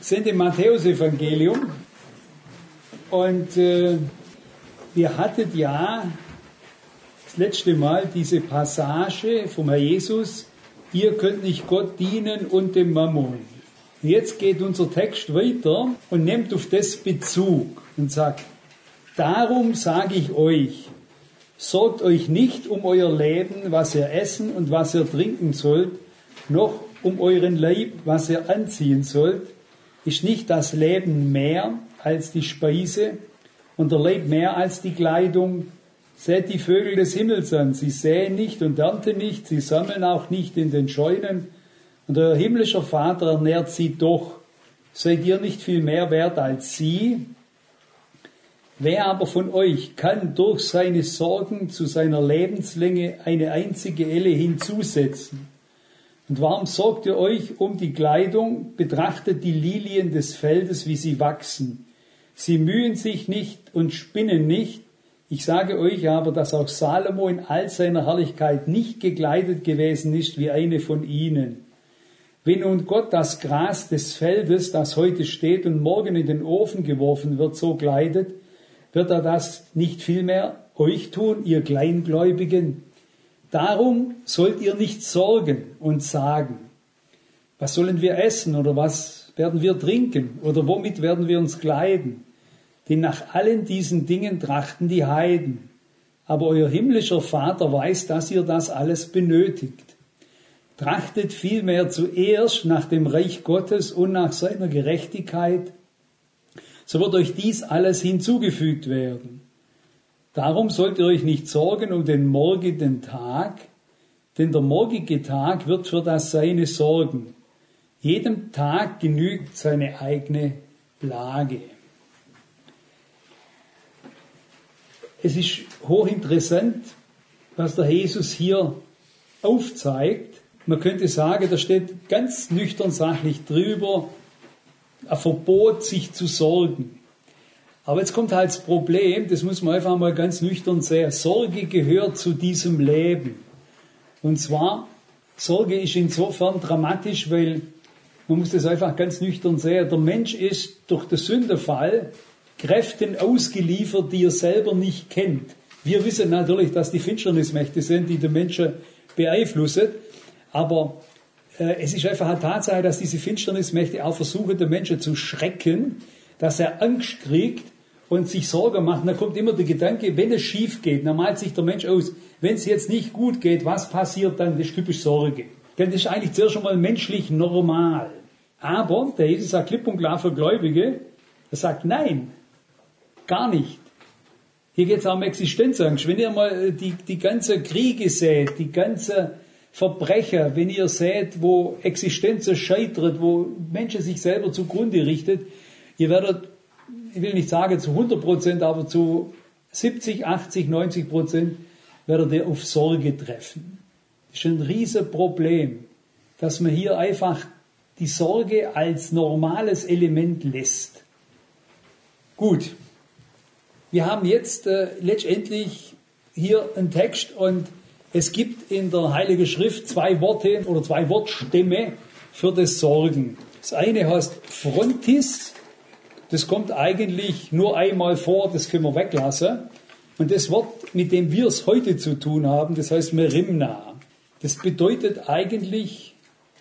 sind im Matthäusevangelium und wir hatten ja das letzte Mal diese Passage vom Herr Jesus, ihr könnt nicht Gott dienen und dem Mammon. Und jetzt geht unser Text weiter und nimmt auf das Bezug und sagt, darum sage ich euch, sorgt euch nicht um euer Leben, was ihr essen und was ihr trinken sollt, noch um euren Leib, was ihr anziehen sollt. Ist nicht das Leben mehr als die Speise und der Leib mehr als die Kleidung? Seht die Vögel des Himmels an, sie säen nicht und ernten nicht, sie sammeln auch nicht in den Scheunen, und euer himmlischer Vater ernährt sie doch. Seid ihr nicht viel mehr wert als sie? Wer aber von euch kann durch seine Sorgen zu seiner Lebenslänge eine einzige Elle hinzusetzen? Und warum sorgt ihr euch um die Kleidung? Betrachtet die Lilien des Feldes, wie sie wachsen. Sie mühen sich nicht und spinnen nicht. Ich sage euch aber, dass auch Salomo in all seiner Herrlichkeit nicht gekleidet gewesen ist wie eine von ihnen. Wenn nun Gott das Gras des Feldes, das heute steht und morgen in den Ofen geworfen wird, so kleidet, wird er das nicht vielmehr euch tun, ihr Kleingläubigen? Darum sollt ihr nicht sorgen und sagen, was sollen wir essen oder was werden wir trinken oder womit werden wir uns kleiden? Denn nach allen diesen Dingen trachten die Heiden. Aber euer himmlischer Vater weiß, dass ihr das alles benötigt. Trachtet vielmehr zuerst nach dem Reich Gottes und nach seiner Gerechtigkeit, so wird euch dies alles hinzugefügt werden. Darum sollt ihr euch nicht sorgen um den morgigen Tag, denn der morgige Tag wird für das Seine sorgen. Jedem Tag genügt seine eigene Plage. Es ist hochinteressant, was der Jesus hier aufzeigt. Man könnte sagen, da steht ganz nüchtern sachlich drüber, ein Verbot, sich zu sorgen. Aber jetzt kommt halt das Problem, das muss man einfach mal ganz nüchtern sehen. Sorge gehört zu diesem Leben. Und zwar, Sorge ist insofern dramatisch, weil man muss das einfach ganz nüchtern sehen. Der Mensch ist durch den Sündenfall Kräften ausgeliefert, die er selber nicht kennt. Wir wissen natürlich, dass die Finsternismächte sind, die den Menschen beeinflussen. Aber es ist einfach eine Tatsache, dass diese Finsternismächte auch versuchen, den Menschen zu schrecken, dass er Angst kriegt und sich Sorgen macht. Und da kommt immer der Gedanke, wenn es schief geht, dann malt sich der Mensch aus, wenn es jetzt nicht gut geht, was passiert dann? Das ist typisch Sorge. Denn das ist eigentlich zuerst schon mal menschlich normal. Aber der Jesus sagt klipp und klar für Gläubige, er sagt nein, gar nicht. Hier geht es auch um Existenzangst. Wenn ihr mal die ganze Kriege seht, die ganze Verbrecher, wenn ihr seht, wo Existenzen scheitert, wo Menschen sich selber zugrunde richtet, ihr werdet, ich will nicht sagen zu 100%, aber zu 70, 80, 90% werdet ihr auf Sorge treffen. Das ist ein Riesenproblem, dass man hier einfach die Sorge als normales Element lässt. Gut, wir haben jetzt letztendlich hier einen Text und es gibt in der Heiligen Schrift zwei Worte oder zwei Wortstämme für das Sorgen. Das eine heißt Phrontis, das kommt eigentlich nur einmal vor, das können wir weglassen. Und das Wort, mit dem wir es heute zu tun haben, das heißt Merimna. Das bedeutet eigentlich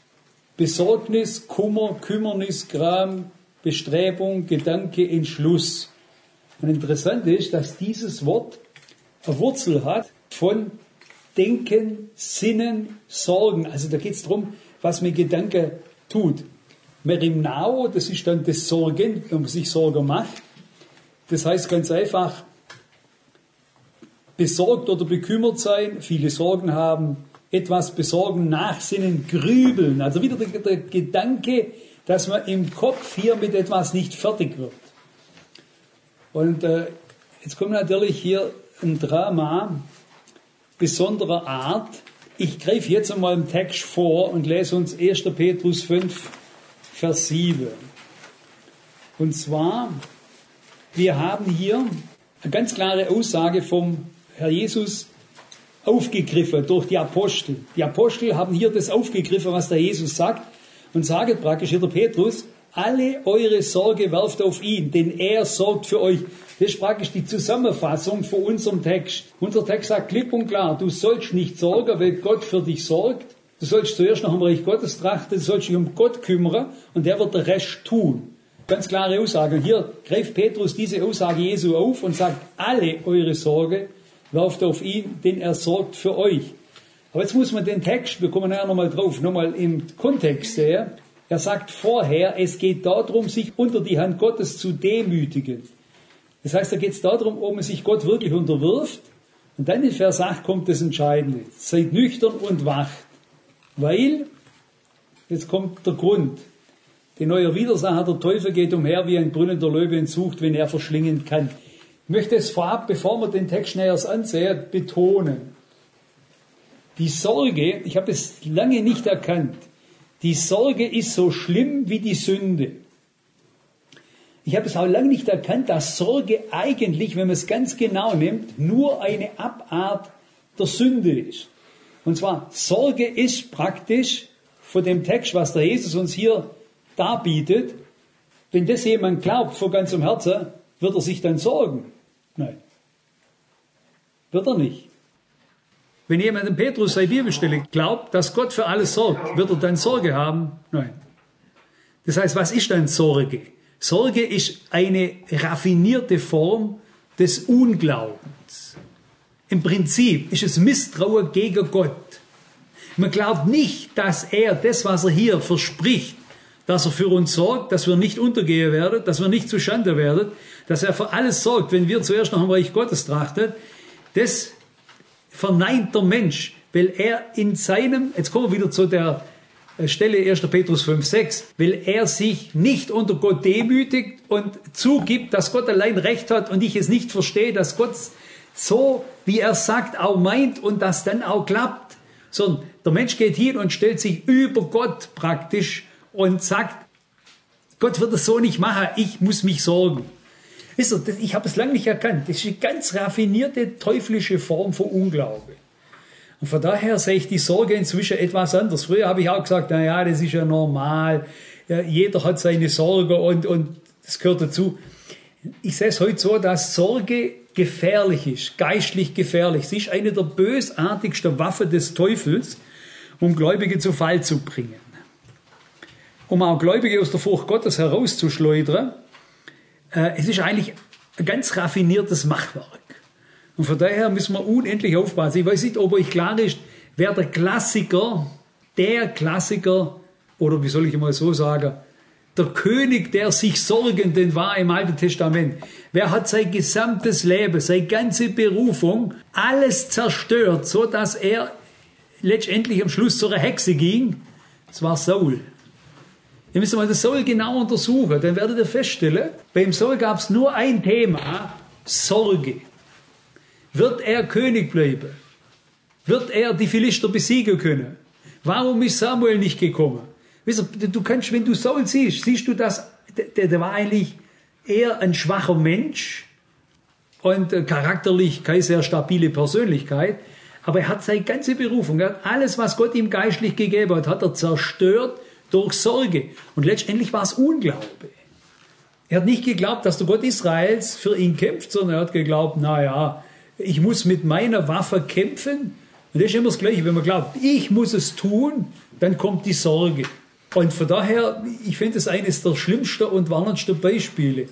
Besorgnis, Kummer, Kümmernis, Gram, Bestrebung, Gedanke, Entschluss. Und interessant ist, dass dieses Wort eine Wurzel hat von Denken, Sinnen, Sorgen. Also da geht es darum, was mit Gedanken tut. Merimnao, das ist dann das Sorgen, wenn man sich Sorgen macht. Das heißt ganz einfach, besorgt oder bekümmert sein, viele Sorgen haben, etwas besorgen, nachsinnen, grübeln. Also wieder der Gedanke, dass man im Kopf hier mit etwas nicht fertig wird. Und jetzt kommt natürlich hier ein Drama besonderer Art. Ich greife jetzt einmal im Text vor und lese uns 1. Petrus 5, Vers 7. Und zwar, wir haben hier eine ganz klare Aussage vom Herr Jesus aufgegriffen durch die Apostel. Die Apostel haben hier das aufgegriffen, was der Jesus sagt, und sagen praktisch hier der Petrus, alle eure Sorge werft auf ihn, denn er sorgt für euch. Das ist praktisch die Zusammenfassung von unserem Text. Unser Text sagt klipp und klar, du sollst nicht sorgen, weil Gott für dich sorgt. Du sollst zuerst nach dem Reich Gottes trachten, du sollst dich um Gott kümmern und der wird den Rest tun. Ganz klare Aussage. Und hier greift Petrus diese Aussage Jesu auf und sagt, alle eure Sorge werft auf ihn, denn er sorgt für euch. Aber jetzt muss man den Text, wir kommen nachher nochmal drauf, nochmal im Kontext sehen. Er sagt vorher, es geht darum, sich unter die Hand Gottes zu demütigen. Das heißt, da geht es darum, ob man sich Gott wirklich unterwirft. Und dann in Vers 8 kommt das Entscheidende. Seid nüchtern und wacht. Weil, jetzt kommt der Grund. Denn euer Widersacher, der Teufel, geht umher wie ein brüllender Löwe und sucht, wen er verschlingen kann. Ich möchte es vorab, bevor wir den Text näher ansehen, betonen. Die Sorge, ich habe es lange nicht erkannt, die Sorge ist so schlimm wie die Sünde. Ich habe es auch lange nicht erkannt, dass Sorge eigentlich, wenn man es ganz genau nimmt, nur eine Abart der Sünde ist. Und zwar, Sorge ist praktisch von dem Text, was der Jesus uns hier darbietet, wenn das jemand glaubt von ganzem Herzen, wird er sich dann sorgen? Nein. Wird er nicht. Wenn jemand in Petrus seine Bibelstelle glaubt, dass Gott für alles sorgt, wird er dann Sorge haben? Nein. Das heißt, was ist dann Sorge? Sorge ist eine raffinierte Form des Unglaubens. Im Prinzip ist es Misstrauen gegen Gott. Man glaubt nicht, dass er das, was er hier verspricht, dass er für uns sorgt, dass wir nicht untergehen werden, dass wir nicht zu Schande werden, dass er für alles sorgt, wenn wir zuerst nach dem Reich Gottes trachten. Das verneint der Mensch, weil er in seinem, jetzt kommen wir wieder zu der Stelle 1. Petrus 5,6, weil er sich nicht unter Gott demütigt und zugibt, dass Gott allein Recht hat und ich es nicht verstehe, dass Gott so, wie er sagt, auch meint und das dann auch klappt, sondern der Mensch geht hin und stellt sich über Gott praktisch und sagt, Gott wird es so nicht machen, ich muss mich sorgen. Wisst ihr, ich habe es lange nicht erkannt. Das ist eine ganz raffinierte, teuflische Form von Unglaube. Und von daher sehe ich die Sorge inzwischen etwas anders. Früher habe ich auch gesagt, naja, das ist ja normal. Ja, jeder hat seine Sorge und das gehört dazu. Ich sehe es heute so, dass Sorge gefährlich ist, geistlich gefährlich. Sie ist eine der bösartigsten Waffen des Teufels, um Gläubige zu Fall zu bringen. Um auch Gläubige aus der Furcht Gottes herauszuschleudern, es ist eigentlich ein ganz raffiniertes Machwerk. Und von daher müssen wir unendlich aufpassen. Ich weiß nicht, ob euch klar ist, wer der Klassiker, oder wie soll ich mal so sagen, der König der sich Sorgenden war im Alten Testament. Wer hat sein gesamtes Leben, seine ganze Berufung, alles zerstört, so dass er letztendlich am Schluss zu einer Hexe ging? Das war Saul. Ihr müsst mal den Saul genau untersuchen, dann werdet ihr feststellen, beim Saul gab es nur ein Thema, Sorge. Wird er König bleiben? Wird er die Philister besiegen können? Warum ist Samuel nicht gekommen? Wisst ihr, du kannst, wenn du Saul siehst du, dass der war eigentlich eher ein schwacher Mensch und charakterlich keine sehr stabile Persönlichkeit, aber er hat seine ganze Berufung, er hat alles, was Gott ihm geistlich gegeben hat, hat er zerstört durch Sorge. Und letztendlich war es Unglaube. Er hat nicht geglaubt, dass der Gott Israels für ihn kämpft, sondern er hat geglaubt, naja, ich muss mit meiner Waffe kämpfen. Und das ist immer das Gleiche, wenn man glaubt, ich muss es tun, dann kommt die Sorge. Und von daher, ich finde es eines der schlimmsten und warnendsten Beispiele.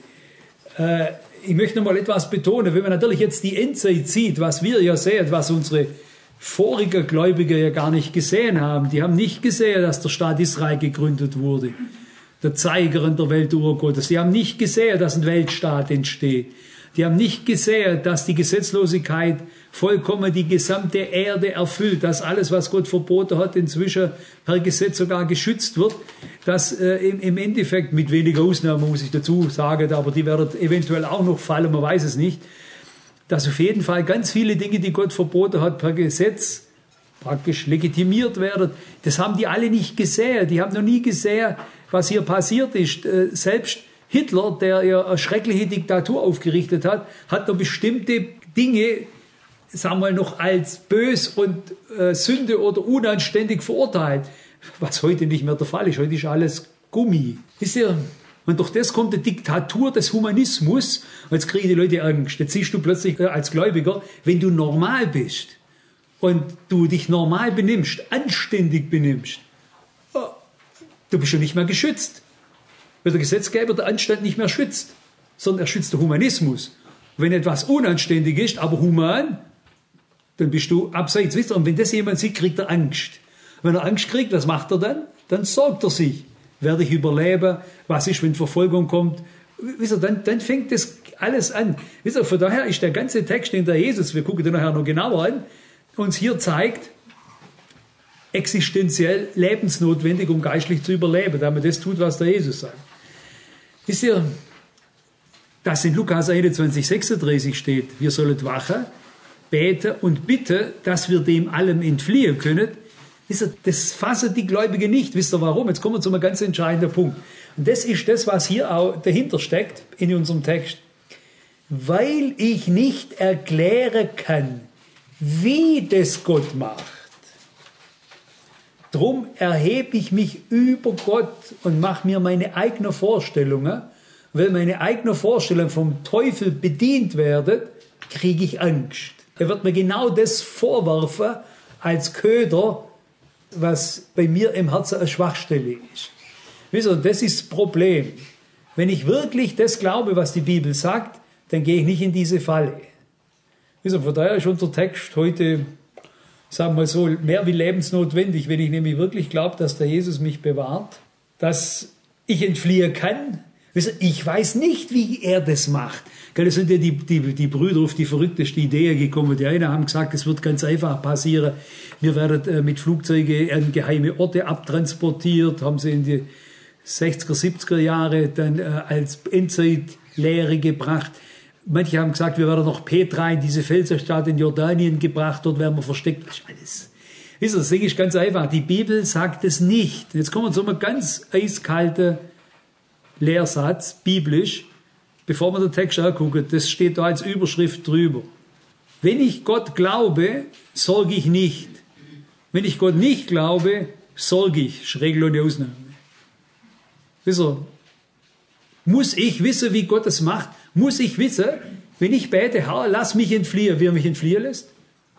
Ich möchte noch mal etwas betonen, wenn man natürlich jetzt die Endzeit sieht, was wir ja sehen, was unsere vorige Gläubige ja gar nicht gesehen haben. Die haben nicht gesehen, dass der Staat Israel gegründet wurde. Der Zeiger in der Weltuhr Gottes. Die haben nicht gesehen, dass ein Weltstaat entsteht. Die haben nicht gesehen, dass die Gesetzlosigkeit vollkommen die gesamte Erde erfüllt, dass alles, was Gott verboten hat, inzwischen per Gesetz sogar geschützt wird, dass im Endeffekt, mit weniger Ausnahmen muss ich dazu sagen, aber die werden eventuell auch noch fallen, man weiß es nicht, dass auf jeden Fall ganz viele Dinge, die Gott verboten hat, per Gesetz praktisch legitimiert werden. Das haben die alle nicht gesehen. Die haben noch nie gesehen, was hier passiert ist. Selbst Hitler, der ja eine schreckliche Diktatur aufgerichtet hat, hat da bestimmte Dinge, sagen wir mal, noch als bös und Sünde oder unanständig verurteilt. Was heute nicht mehr der Fall ist. Heute ist alles Gummi. Wisst ihr, und durch das kommt die Diktatur des Humanismus. Und jetzt kriegen die Leute Angst. Jetzt siehst du plötzlich als Gläubiger, wenn du normal bist und du dich normal benimmst, anständig benimmst, du bist schon nicht mehr geschützt. Weil der Gesetzgeber der Anstand nicht mehr schützt, sondern er schützt den Humanismus. Wenn etwas unanständig ist, aber human, dann bist du abseits. Wisst ihr, und wenn das jemand sieht, kriegt er Angst. Wenn er Angst kriegt, was macht er dann? Dann sorgt er sich. Werde ich überleben? Was ist, wenn Verfolgung kommt? Wisst ihr, dann fängt das alles an. Wisst ihr, von daher ist der ganze Text, den der Jesus, wir gucken den nachher noch genauer an, uns hier zeigt, existenziell lebensnotwendig, um geistlich zu überleben, damit das tut, was der Jesus sagt. Wisst ihr, dass in Lukas 21, 36 steht, wir sollen wachen, beten und bitten, dass wir dem allem entfliehen können. Wisst ihr, das fassen die Gläubigen nicht. Wisst ihr warum? Jetzt kommen wir zu einem ganz entscheidenden Punkt. Und das ist das, was hier auch dahinter steckt in unserem Text. Weil ich nicht erklären kann, wie das Gott macht. Drum erhebe ich mich über Gott und mache mir meine eigenen Vorstellungen. Weil meine eigene Vorstellung vom Teufel bedient werden, kriege ich Angst. Er wird mir genau das vorwerfen als Köder, was bei mir im Herzen eine Schwachstelle ist. Wisst ihr, das ist das Problem. Wenn ich wirklich das glaube, was die Bibel sagt, dann gehe ich nicht in diese Falle. Wisst ihr, von daher ist unser Text heute, sagen wir mal so, mehr wie lebensnotwendig, wenn ich nämlich wirklich glaube, dass der Jesus mich bewahrt, dass ich entfliehen kann. Wisst ihr, ich weiß nicht, wie er das macht. Es sind ja die Brüder auf die verrückteste Idee gekommen. Die einen haben gesagt, es wird ganz einfach passieren. Wir werden mit Flugzeugen an geheime Orte abtransportiert, haben sie in die 60er, 70er Jahre dann als Endzeitlehre gebracht. Manche haben gesagt, wir werden noch Petra in diese Felsenstadt in Jordanien gebracht, dort werden wir versteckt. Das ist alles. Wisst ihr, das Ding ist ganz einfach. Die Bibel sagt es nicht. Jetzt kommen wir zu einem ganz eiskalten Lehrsatz, biblisch, bevor wir den Text angucken. Das steht da als Überschrift drüber. Wenn ich Gott glaube, sorge ich nicht. Wenn ich Gott nicht glaube, sorge ich. Das ist Regel und Ausnahme. Wisst ihr, muss ich wissen, wie Gott es macht? Muss ich wissen, wenn ich bete, Herr, lass mich entfliehen, wie er mich entfliehen lässt?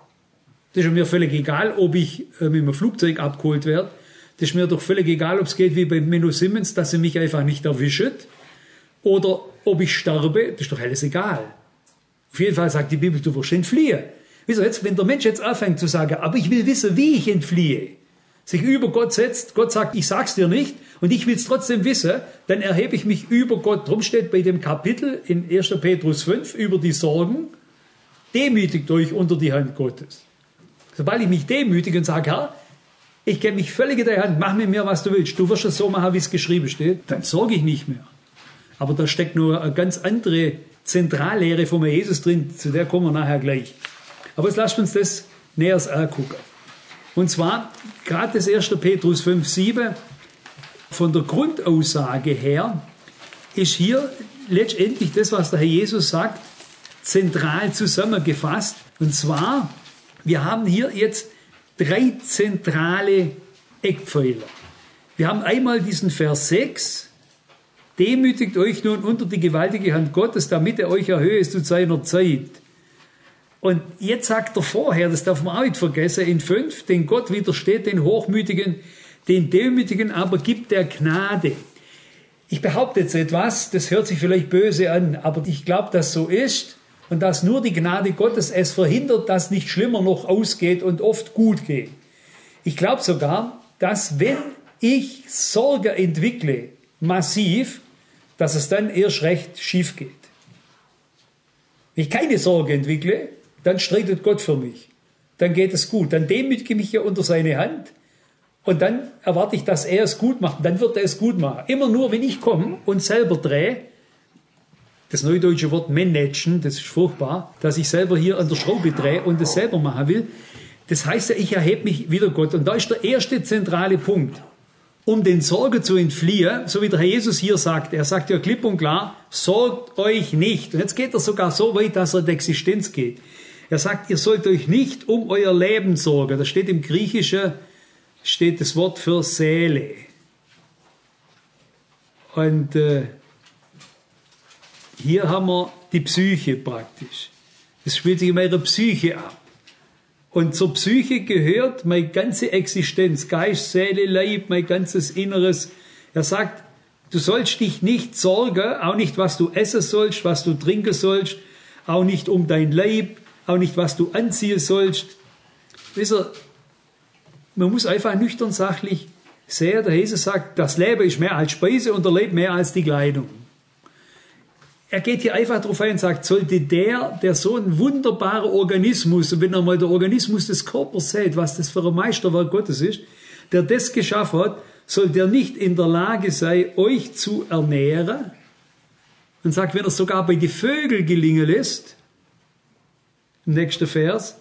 Das ist mir völlig egal, ob ich mit einem Flugzeug abgeholt werde. Das ist mir doch völlig egal, ob es geht wie bei Menno Simmons, dass sie mich einfach nicht erwischen. Oder ob ich sterbe, das ist doch alles egal. Auf jeden Fall sagt die Bibel, du wirst entfliehen. Wisst ihr, jetzt, wenn der Mensch jetzt anfängt zu sagen, aber ich will wissen, wie ich entfliehe, sich über Gott setzt, Gott sagt, ich sag's dir nicht und ich will's trotzdem wissen, dann erhebe ich mich über Gott. Drum steht bei dem Kapitel in 1. Petrus 5 über die Sorgen, demütigt euch unter die Hand Gottes. Sobald ich mich demütige und sage, Herr, ich gebe mich völlig in deine Hand, mach mit mir, was du willst, du wirst es so machen, wie es geschrieben steht, dann sorge ich nicht mehr. Aber da steckt nur eine ganz andere Zentrallehre von Jesus drin, zu der kommen wir nachher gleich. Aber jetzt lasst uns das näher angucken. Und zwar, gerade das 1. Petrus 5, 7, von der Grundaussage her, ist hier letztendlich das, was der Herr Jesus sagt, zentral zusammengefasst. Und zwar, wir haben hier jetzt 3 zentrale Eckpfeiler. Wir haben einmal diesen Vers 6, demütigt euch nun unter die gewaltige Hand Gottes, damit er euch erhöhe zu seiner Zeit. Und jetzt sagt er vorher, das darf man auch nicht vergessen, in 5, denn Gott widersteht den Hochmütigen, den Demütigen aber gibt der Gnade. Ich behaupte jetzt etwas, das hört sich vielleicht böse an, aber ich glaube, dass so ist und dass nur die Gnade Gottes es verhindert, dass nicht schlimmer noch ausgeht und oft gut geht. Ich glaube sogar, dass wenn ich Sorge entwickle, massiv, dass es dann erst recht schief geht. Wenn ich keine Sorge entwickle, dann streitet Gott für mich. Dann geht es gut. Dann demütige ich mich ja unter seine Hand und dann erwarte ich, dass er es gut macht. Dann wird er es gut machen. Immer nur, wenn ich komme und selber drehe, das neudeutsche Wort managen, das ist furchtbar, dass ich selber hier an der Schraube drehe und das selber machen will. Das heißt ja, ich erhebe mich wieder Gott. Und da ist der erste zentrale Punkt. Um den Sorge zu entfliehen, so wie der Herr Jesus hier sagt, er sagt ja klipp und klar, sorgt euch nicht. Und jetzt geht er sogar so weit, dass er in die Existenz geht. Er sagt, ihr sollt euch nicht um euer Leben sorgen. Da steht im Griechischen, steht das Wort für Seele. Und hier haben wir die Psyche praktisch. Es spielt sich in meiner Psyche ab. Und zur Psyche gehört meine ganze Existenz, Geist, Seele, Leib, mein ganzes Inneres. Er sagt, du sollst dich nicht sorgen, auch nicht, was du essen sollst, was du trinken sollst, auch nicht um dein Leib, auch nicht, was du anziehen sollst. Wisst ihr, man muss einfach nüchtern sachlich sehen, der Jesus sagt, das Leben ist mehr als Speise und der Leib mehr als die Kleidung. Er geht hier einfach darauf ein und sagt, sollte der so ein wunderbarer Organismus, und wenn er mal der Organismus des Körpers sieht, was das für ein Meisterwerk Gottes ist, der das geschaffen hat, soll der nicht in der Lage sein, euch zu ernähren? Und sagt, wenn er sogar bei den Vögeln gelingen lässt, im nächsten Vers,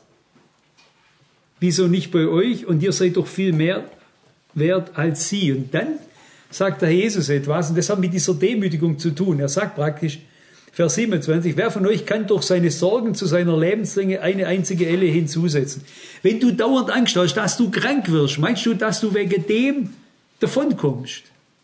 wieso nicht bei euch? Und ihr seid doch viel mehr wert als sie. Und dann sagt der Jesus etwas, und das hat mit dieser Demütigung zu tun. Er sagt praktisch, Vers 27, wer von euch kann durch seine Sorgen zu seiner Lebenslänge eine einzige Elle hinzusetzen? Wenn du dauernd Angst hast, dass du krank wirst, meinst du, dass du wegen dem davonkommst?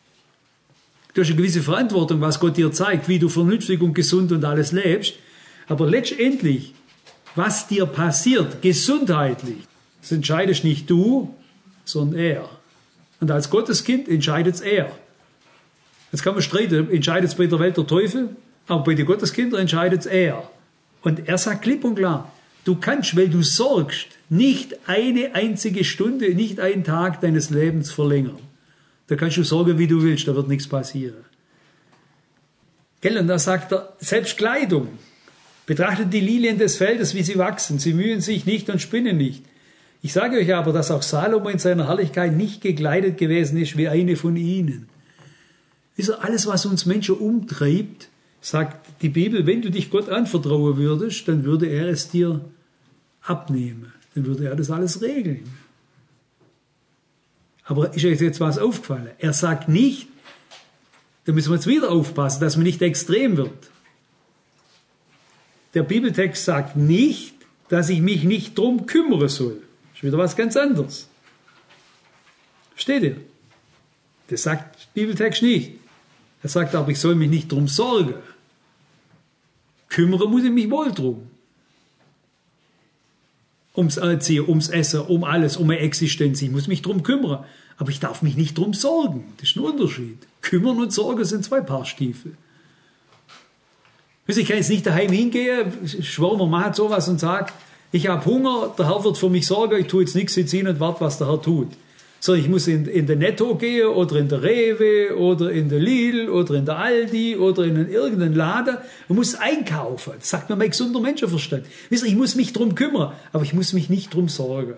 Du hast eine gewisse Verantwortung, was Gott dir zeigt, wie du vernünftig und gesund und alles lebst. Aber letztendlich, was dir passiert, gesundheitlich, das entscheidest nicht du, sondern er. Und als Gotteskind entscheidet es er. Jetzt kann man streiten, entscheidet es bei der Welt der Teufel, aber bei den Gotteskindern entscheidet es er. Und er sagt klipp und klar, du kannst, weil du sorgst, nicht eine einzige Stunde, nicht einen Tag deines Lebens verlängern. Da kannst du sorgen, wie du willst, da wird nichts passieren. Gell? Und da sagt er, selbst Kleidung. Betrachtet die Lilien des Feldes, wie sie wachsen. Sie mühen sich nicht und spinnen nicht. Ich sage euch aber, dass auch Salomo in seiner Herrlichkeit nicht gekleidet gewesen ist wie eine von ihnen. Wisst ihr, alles, was uns Menschen umtreibt, sagt die Bibel, wenn du dich Gott anvertrauen würdest, dann würde er es dir abnehmen. Dann würde er das alles regeln. Aber ist euch jetzt was aufgefallen? Er sagt nicht, da müssen wir jetzt wieder aufpassen, dass man nicht extrem wird. Der Bibeltext sagt nicht, dass ich mich nicht drum kümmern soll. Das ist wieder was ganz anderes. Versteht ihr? Das sagt der Bibeltext nicht. Er sagt aber, ich soll mich nicht drum sorgen. Kümmern muss ich mich wohl drum. Ums Erziehen, ums Essen, um alles, um meine Existenz. Ich muss mich drum kümmern. Aber ich darf mich nicht drum sorgen. Das ist ein Unterschied. Kümmern und Sorgen sind zwei Paar Stiefel. Ich kann jetzt nicht daheim hingehen, schwören wir, macht sowas und sagt, ich habe Hunger, der Herr wird für mich sorgen, ich tue jetzt nichts jetzt hin und warte, was der Herr tut. So, ich muss in den Netto gehen oder in der Rewe oder in der Lidl oder in der Aldi oder in irgendeinen Laden und muss einkaufen. Das sagt mir mein gesunder Menschenverstand. Wisst ihr, ich muss mich drum kümmern, aber ich muss mich nicht drum sorgen.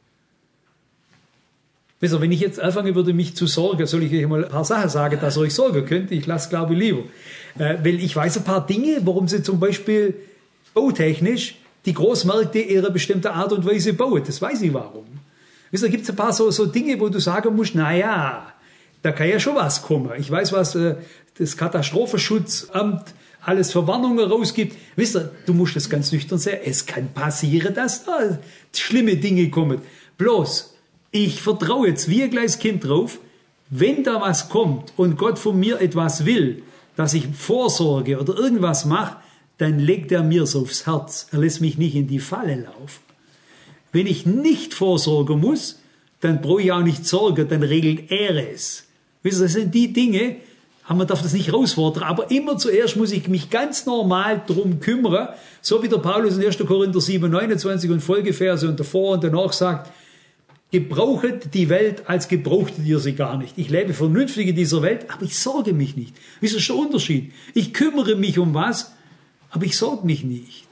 Wisst ihr, wenn ich jetzt anfangen würde, mich zu sorgen, soll ich euch mal ein paar Sachen sagen, dass ihr euch sorgen könnt. Ich lasse, glaube ich, lieber. Weil ich weiß ein paar Dinge, warum sie zum Beispiel bautechnisch die Großmärkte ihre bestimmte Art und Weise bauen. Das weiß ich warum. Wisst ihr, da gibt es ein paar so Dinge, wo du sagen musst, naja, da kann ja schon was kommen. Ich weiß, was das Katastrophenschutzamt alles für Warnungen rausgibt. Wisst ihr, du musst das ganz nüchtern sehen. Es kann passieren, dass da schlimme Dinge kommen. Bloß, ich vertraue jetzt wie ein kleines Kind drauf, wenn da was kommt und Gott von mir etwas will, dass ich vorsorge oder irgendwas mache, dann legt er mir so aufs Herz. Er lässt mich nicht in die Falle laufen. Wenn ich nicht vorsorgen muss, dann brauche ich auch nicht sorgen, dann regelt er es. Wisst ihr, das sind die Dinge, man darf das nicht rausfordern, aber immer zuerst muss ich mich ganz normal drum kümmern, so wie der Paulus in 1. Korinther 7, 29 und Folgeverse und davor und danach sagt, gebrauchet die Welt, als gebrauchtet ihr sie gar nicht. Ich lebe vernünftig in dieser Welt, aber ich sorge mich nicht. Wisst ihr, das ist der Unterschied. Ich kümmere mich um was, aber ich sorge mich nicht.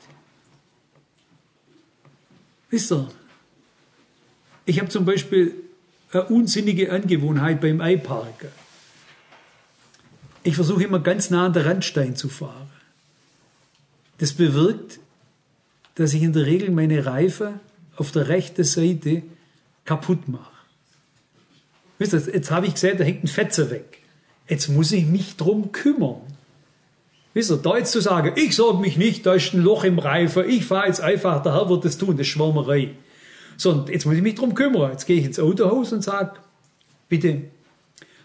Wisst ihr, ich habe zum Beispiel eine unsinnige Angewohnheit beim Eiparken. Ich versuche immer ganz nah an der Randstein zu fahren. Das bewirkt, dass ich in der Regel meine Reifen auf der rechten Seite kaputt mache. Wisst ihr, jetzt habe ich gesehen, da hängt ein Fetzer weg. Jetzt muss ich mich drum kümmern. Wisst ihr, da jetzt zu sagen, ich sorge mich nicht, da ist ein Loch im Reifen, ich fahre jetzt einfach, der Herr wird das tun, das ist Schwärmerei. So, und jetzt muss ich mich drum kümmern. Jetzt gehe ich ins Autohaus und sage, bitte,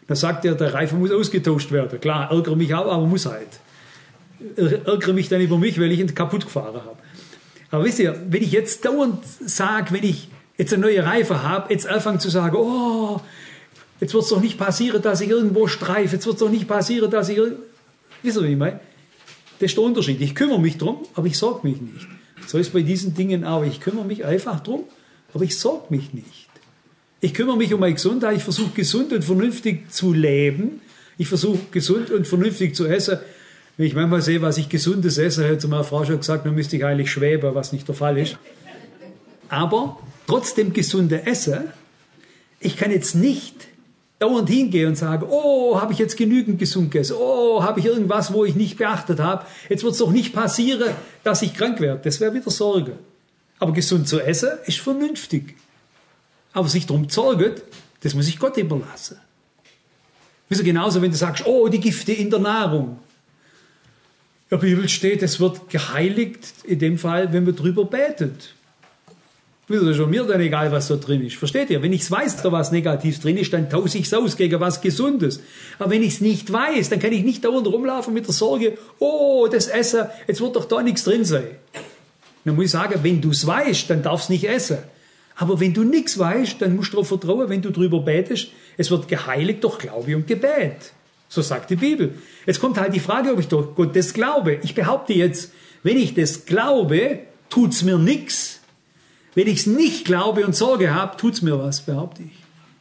Da sagt er, der Reifen muss ausgetauscht werden. Klar, ärgere mich auch, aber muss halt. Ärgere mich dann über mich, weil ich ihn kaputt gefahren habe. Aber wisst ihr, wenn ich jetzt dauernd sage, wenn ich jetzt eine neue Reife habe, jetzt anfange zu sagen, oh, jetzt wird es doch nicht passieren, dass ich irgendwo streife, jetzt wird es doch nicht passieren, dass ich... Wisst ihr, wie ich meine? Das ist der Unterschied. Ich kümmere mich drum, aber ich sorge mich nicht. So ist bei diesen Dingen auch. Ich kümmere mich einfach drum, aber ich sorge mich nicht. Ich kümmere mich um meine Gesundheit, ich versuche gesund und vernünftig zu leben. Ich versuche gesund und vernünftig zu essen. Wenn ich manchmal sehe, was ich Gesundes esse, hat meine Frau schon gesagt, dann müsste ich eigentlich schweben, was nicht der Fall ist. Aber trotzdem gesunde Essen, ich kann jetzt nicht dauernd hingehen und sagen, oh, habe ich jetzt genügend gesund gegessen? Oh, habe ich irgendwas, wo ich nicht beachtet habe? Jetzt wird es doch nicht passieren, dass ich krank werde. Das wäre wieder Sorge. Aber gesund zu essen ist vernünftig. Aber sich darum sorgen, das muss ich Gott überlassen. Wisst ihr, genauso, wenn du sagst, oh, die Gifte in der Nahrung. In der Bibel steht, es wird geheiligt, in dem Fall, wenn man drüber betet. Wisst ihr, das ist schon mir dann egal, was da drin ist. Versteht ihr? Wenn ich weiß, da was Negatives drin ist, dann tausche ich es aus gegen was Gesundes. Aber wenn ich es nicht weiß, dann kann ich nicht dauernd rumlaufen mit der Sorge, oh, das Essen, jetzt wird doch da nichts drin sein. Dann muss ich sagen, wenn du es weißt, dann darfst du nicht essen. Aber wenn du nichts weißt, dann musst du darauf vertrauen, wenn du drüber betest, es wird geheiligt durch Glaube und Gebet. So sagt die Bibel. Jetzt kommt halt die Frage, ob ich durch Gott das glaube. Ich behaupte jetzt, wenn ich das glaube, tut's mir nichts. Wenn ich es nicht glaube und Sorge habe, tut's mir was, behaupte ich.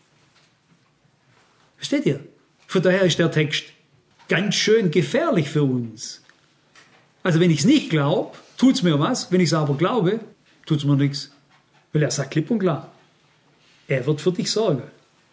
Versteht ihr? Von daher ist der Text ganz schön gefährlich für uns. Also wenn ich es nicht glaube, tut's mir was. Wenn ich es aber glaube, tut's mir nichts. Weil er sagt klipp und klar, er wird für dich sorgen.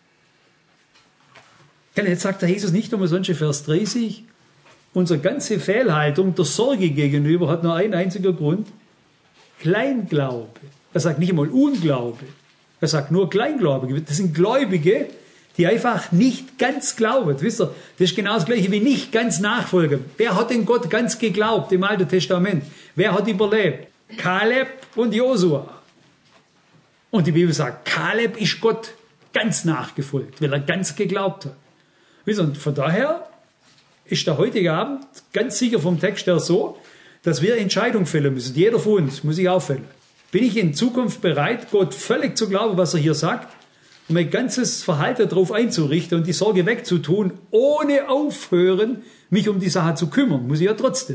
Jetzt sagt der Jesus nicht umsonst in Vers 30, unsere ganze Fehlhaltung der Sorge gegenüber hat nur einen einzigen Grund, Kleinglaube. Er sagt nicht einmal Unglaube, er sagt nur Kleinglaube. Das sind Gläubige, die einfach nicht ganz glauben. Wisst ihr, das ist genau das Gleiche wie nicht ganz nachfolgen. Wer hat den Gott ganz geglaubt im Alten Testament? Wer hat überlebt? Kaleb und Josua. Und die Bibel sagt, Kaleb ist Gott ganz nachgefolgt, weil er ganz geglaubt hat. Und von daher ist der heutige Abend ganz sicher vom Text her so, dass wir Entscheidungen fällen müssen. Jeder von uns muss sich auffällen. Bin ich in Zukunft bereit, Gott völlig zu glauben, was er hier sagt, und mein ganzes Verhalten darauf einzurichten und die Sorge wegzutun, ohne aufhören, mich um die Sache zu kümmern? Muss ich ja trotzdem.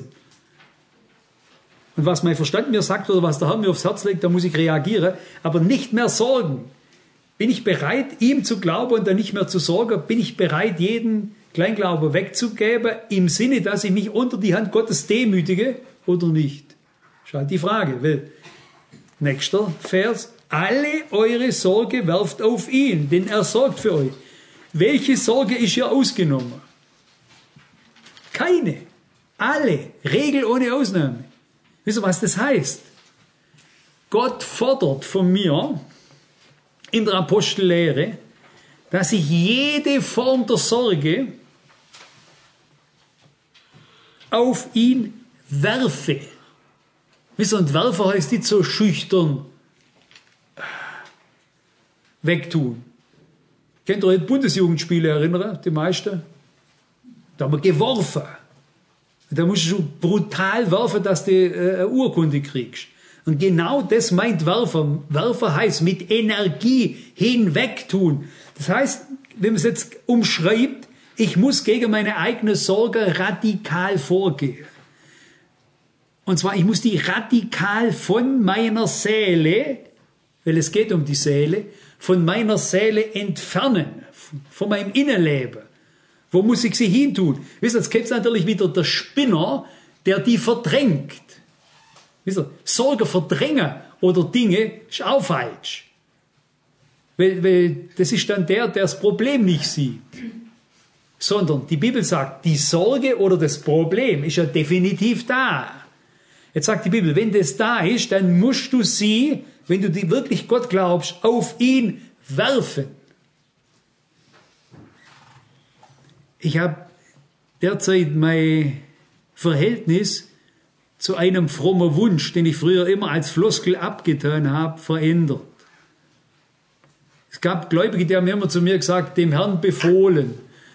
Und was mein Verstand mir sagt oder was der Herr mir aufs Herz legt, da muss ich reagieren, aber nicht mehr sorgen. Bin ich bereit, ihm zu glauben und dann nicht mehr zu sorgen? Bin ich bereit, jeden Kleinglauben wegzugeben, im Sinne, dass ich mich unter die Hand Gottes demütige oder nicht? Das ist halt die Frage. Weil, nächster Vers, alle eure Sorge werft auf ihn, denn er sorgt für euch. Welche Sorge ist hier ausgenommen? Keine. Alle. Regel ohne Ausnahme. Wisst ihr, was das heißt? Gott fordert von mir in der Apostellehre, dass ich jede Form der Sorge auf ihn werfe. Wisst ihr, und werfen heißt nicht so schüchtern wegtun. Kennt ihr euch an Bundesjugendspiele erinnern, die meisten? Da haben wir geworfen. Da musst du brutal werfen, dass du eine Urkunde kriegst. Und genau das meint Werfen. Werfen heißt mit Energie hinwegtun. Das heißt, wenn man es jetzt umschreibt, ich muss gegen meine eigene Sorge radikal vorgehen. Und zwar, ich muss die radikal von meiner Seele, weil es geht um die Seele, von meiner Seele entfernen, von meinem Innenleben. Wo muss ich sie hintun? Wisst ihr, jetzt gibt es natürlich wieder der Spinner, der die verdrängt. Wisst ihr, Sorge verdrängen oder Dinge ist auch falsch. Weil das ist dann der das Problem nicht sieht. Sondern die Bibel sagt, die Sorge oder das Problem ist ja definitiv da. Jetzt sagt die Bibel, wenn das da ist, dann musst du sie, wenn du die wirklich Gott glaubst, auf ihn werfen. Ich habe derzeit mein Verhältnis zu einem frommen Wunsch, den ich früher immer als Floskel abgetan habe, verändert. Es gab Gläubige, die haben immer zu mir gesagt, dem Herrn befohlen.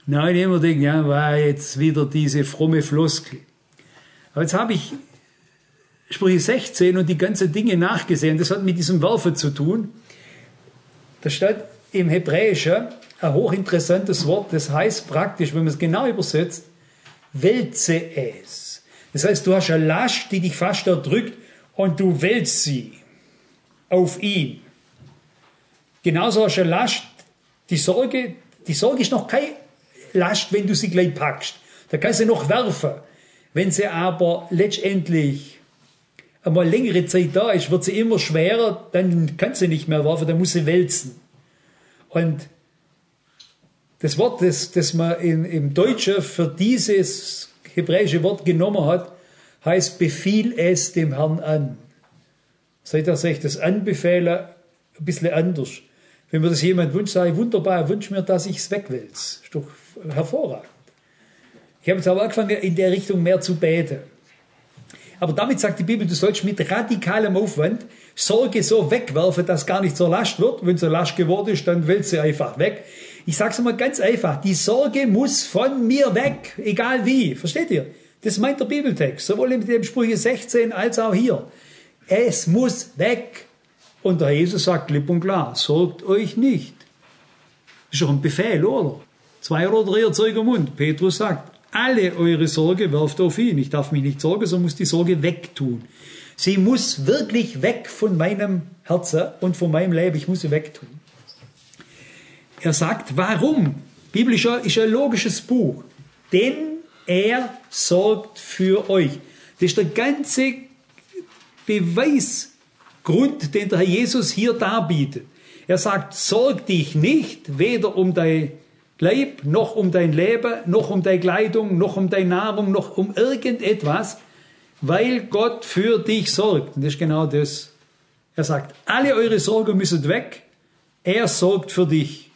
Nein, immer denken, ja, war jetzt wieder diese fromme Floskel. Aber jetzt habe ich Sprüche 16 und die ganzen Dinge nachgesehen. Das hat mit diesem Werfen zu tun. Da steht im Hebräischen ein hochinteressantes Wort. Das heißt praktisch, wenn man es genau übersetzt, wälze es. Das heißt, du hast eine Last, die dich fast erdrückt und du wälzt sie auf ihn. Genauso hast du eine Last, die Sorge ist noch keine Last, wenn du sie gleich packst. Da kannst du noch werfen. Wenn sie aber letztendlich einmal längere Zeit da ist, wird sie immer schwerer, dann kannst du nicht mehr werfen, dann musst du wälzen. Und das Wort, das man im Deutschen für dieses hebräische Wort genommen hat, heißt, befiehl es dem Herrn an. Seid ihr sich das Anbefehlen ein bisschen anders. Wenn mir das jemand wünscht, sage ich, wunderbar, wünscht mir, dass ich es wegwälze. Das ist doch hervorragend. Ich habe jetzt aber angefangen, in der Richtung mehr zu beten. Aber damit sagt die Bibel, du sollst mit radikalem Aufwand Sorge so wegwerfen, dass gar nicht zur Last wird. Wenn es eine Last geworden ist, dann wälzt sie einfach weg. Ich sage es mal ganz einfach, die Sorge muss von mir weg, egal wie. Versteht ihr? Das meint der Bibeltext, sowohl in dem Sprüche 16 als auch hier. Es muss weg. Und der Jesus sagt klipp und klar, sorgt euch nicht. Das ist doch ein Befehl, oder? 2 oder 3 Zeugen im Mund. Petrus sagt, alle eure Sorge werft auf ihn. Ich darf mich nicht sorgen, sondern muss die Sorge wegtun. Sie muss wirklich weg von meinem Herzen und von meinem Leben. Ich muss sie wegtun. Er sagt, warum? Bibel ist ein logisches Buch. Denn er sorgt für euch. Das ist der ganze Beweisgrund, den der Herr Jesus hier darbietet. Er sagt, sorg dich nicht, weder um dein Leib, noch um dein Leben, noch um deine Kleidung, noch um deine Nahrung, noch um irgendetwas, weil Gott für dich sorgt. Und das ist genau das. Er sagt, alle eure Sorgen müssen weg, er sorgt für dich.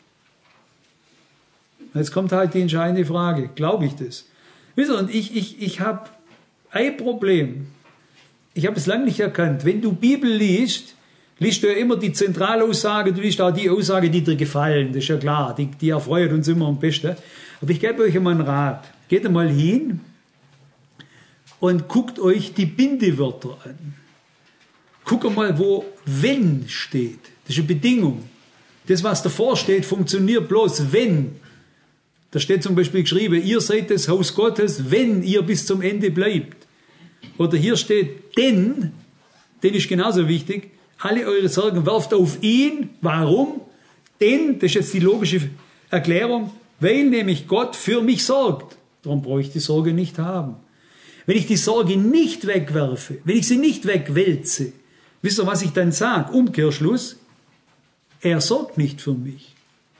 Jetzt kommt halt die entscheidende Frage, glaube ich das? Wisst ihr, und ich habe ein Problem. Ich habe es lange nicht erkannt. Wenn du Bibel liest du ja immer die Zentralaussage, du liest auch die Aussage, die dir gefallen. Das ist ja klar, die erfreut uns immer am besten. Aber ich gebe euch einmal einen Rat. Geht einmal hin und guckt euch die Bindewörter an. Guckt einmal, wo wenn steht. Das ist eine Bedingung. Das, was davor steht, funktioniert bloß, wenn. Da steht zum Beispiel geschrieben, ihr seid das Haus Gottes, wenn ihr bis zum Ende bleibt. Oder hier steht, denn ist genauso wichtig, alle eure Sorgen werft auf ihn. Warum? Denn, das ist jetzt die logische Erklärung, weil nämlich Gott für mich sorgt. Darum brauche ich die Sorge nicht haben. Wenn ich die Sorge nicht wegwerfe, wenn ich sie nicht wegwälze, wisst ihr, was ich dann sage? Umkehrschluss, er sorgt nicht für mich.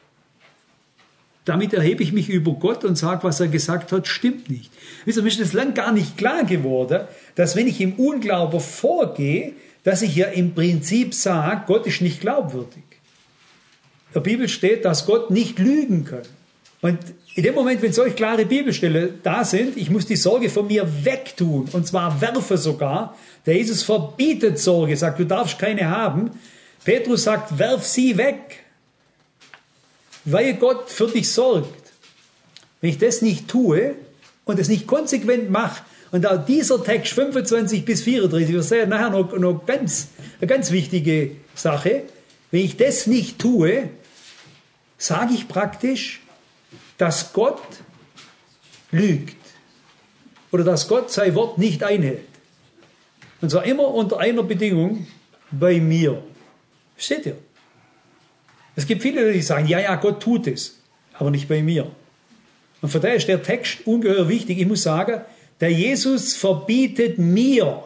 Damit erhebe ich mich über Gott und sage, was er gesagt hat, stimmt nicht. Wisst ihr, mir ist das lang gar nicht klar geworden, dass wenn ich im Unglauben vorgehe, dass ich ja im Prinzip sage, Gott ist nicht glaubwürdig. In der Bibel steht, dass Gott nicht lügen kann. Und in dem Moment, wenn solch klare Bibelstellen da sind, ich muss die Sorge von mir wegtun, und zwar werfe sogar. Der Jesus verbietet Sorge, sagt, du darfst keine haben. Petrus sagt, werf sie weg, weil Gott für dich sorgt. Wenn ich das nicht tue und es nicht konsequent mache, und auch dieser Text 25 bis 34, wir sehen nachher noch eine ganz wichtige Sache, wenn ich das nicht tue, sage ich praktisch, dass Gott lügt oder dass Gott sein Wort nicht einhält. Und zwar immer unter einer Bedingung, bei mir. Versteht ihr? Es gibt viele, die sagen, ja, Gott tut es, aber nicht bei mir. Und von daher ist der Text ungeheuer wichtig. Ich muss sagen, der Jesus verbietet mir,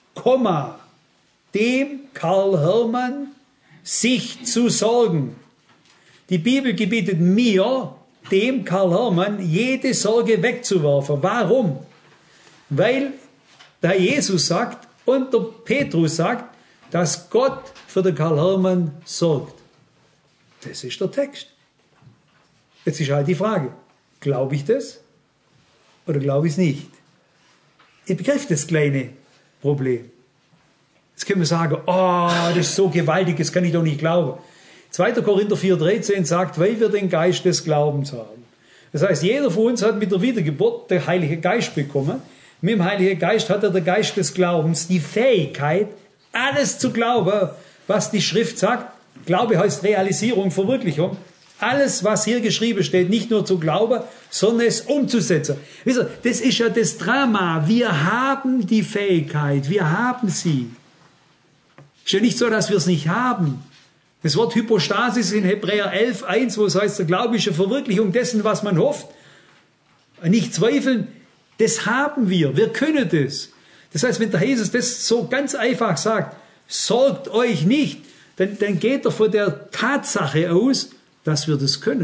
dem Karl Hermann, sich zu sorgen. Die Bibel gebietet mir, dem Karl Hermann, jede Sorge wegzuwerfen. Warum? Weil der Jesus sagt und der Petrus sagt, dass Gott für den Karl Hermann sorgt. Das ist der Text. Jetzt ist halt die Frage, glaube ich das oder glaube ich es nicht? Ich begreife das kleine Problem. Jetzt können wir sagen, das ist so gewaltig, das kann ich doch nicht glauben. 2. Korinther 4,13 sagt, weil wir den Geist des Glaubens haben. Das heißt, jeder von uns hat mit der Wiedergeburt den Heiligen Geist bekommen. Mit dem Heiligen Geist hat er der Geist des Glaubens, die Fähigkeit, alles zu glauben, was die Schrift sagt. Glaube heißt Realisierung, Verwirklichung. Alles, was hier geschrieben steht, nicht nur zu glauben, sondern es umzusetzen. Wisst ihr, das ist ja das Drama. Wir haben die Fähigkeit, wir haben sie. Es ist ja nicht so, dass wir es nicht haben. Das Wort Hypostasis in Hebräer 11,1, wo es heißt, der Glaube ist eine Verwirklichung dessen, was man hofft. Nicht zweifeln, das haben wir. Wir können das. Das heißt, wenn der Jesus das so ganz einfach sagt, sorgt euch nicht, dann geht er von der Tatsache aus, dass wir das können.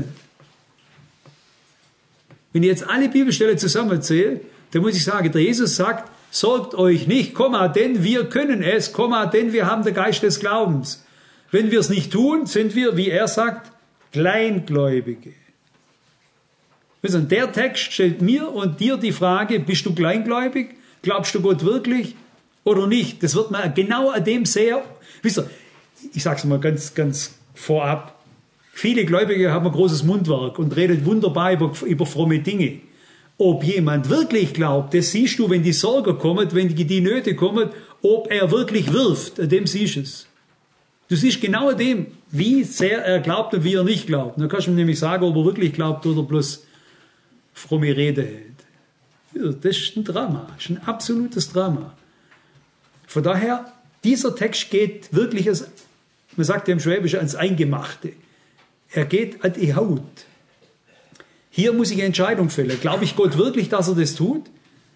Wenn ich jetzt alle Bibelstellen zusammenzähle, dann muss ich sagen, der Jesus sagt, sorgt euch nicht, denn wir können es, denn wir haben den Geist des Glaubens. Wenn wir es nicht tun, sind wir, wie er sagt, Kleingläubige. Und der Text stellt mir und dir die Frage, bist du kleingläubig? Glaubst du Gott wirklich oder nicht? Das wird man genau an dem sehr, wisst ihr, ich sage es mal ganz vorab, viele Gläubige haben ein großes Mundwerk und reden wunderbar über fromme Dinge. Ob jemand wirklich glaubt, das siehst du, wenn die Sorgen kommen, wenn die Nöte kommen, ob er wirklich wirft, an dem siehst du es. Du siehst genau an dem, wie sehr er glaubt und wie er nicht glaubt. Dann kannst du ihm nämlich sagen, ob er wirklich glaubt oder bloß fromme Rede hält. Das ist ein Drama, das ist ein absolutes Drama. Von daher, dieser Text geht wirklich, man sagt ja im Schwäbischen, ans Eingemachte. Er geht an die Haut. Hier muss ich eine Entscheidung fällen. Glaube ich Gott wirklich, dass er das tut?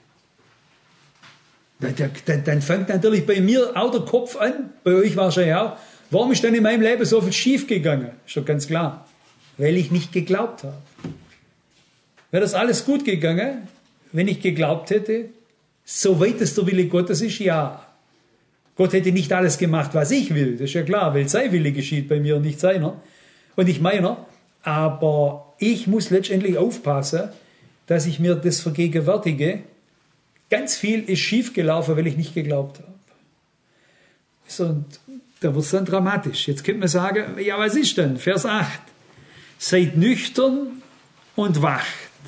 Dann fängt natürlich bei mir auch der Kopf an, bei euch wahrscheinlich auch. Warum ist denn in meinem Leben so viel schief gegangen? Ist doch ganz klar. Weil ich nicht geglaubt habe. Wäre das alles gut gegangen, wenn ich geglaubt hätte, soweit es der Wille Gottes ist, ja. Gott hätte nicht alles gemacht, was ich will, das ist ja klar, weil sein Wille geschieht bei mir und nicht seiner und nicht meiner. Aber ich muss letztendlich aufpassen, dass ich mir das vergegenwärtige. Ganz viel ist schiefgelaufen, weil ich nicht geglaubt habe. Und da wird es dann dramatisch. Jetzt könnte man sagen, ja, was ist denn? Vers 8. Seid nüchtern und wacht.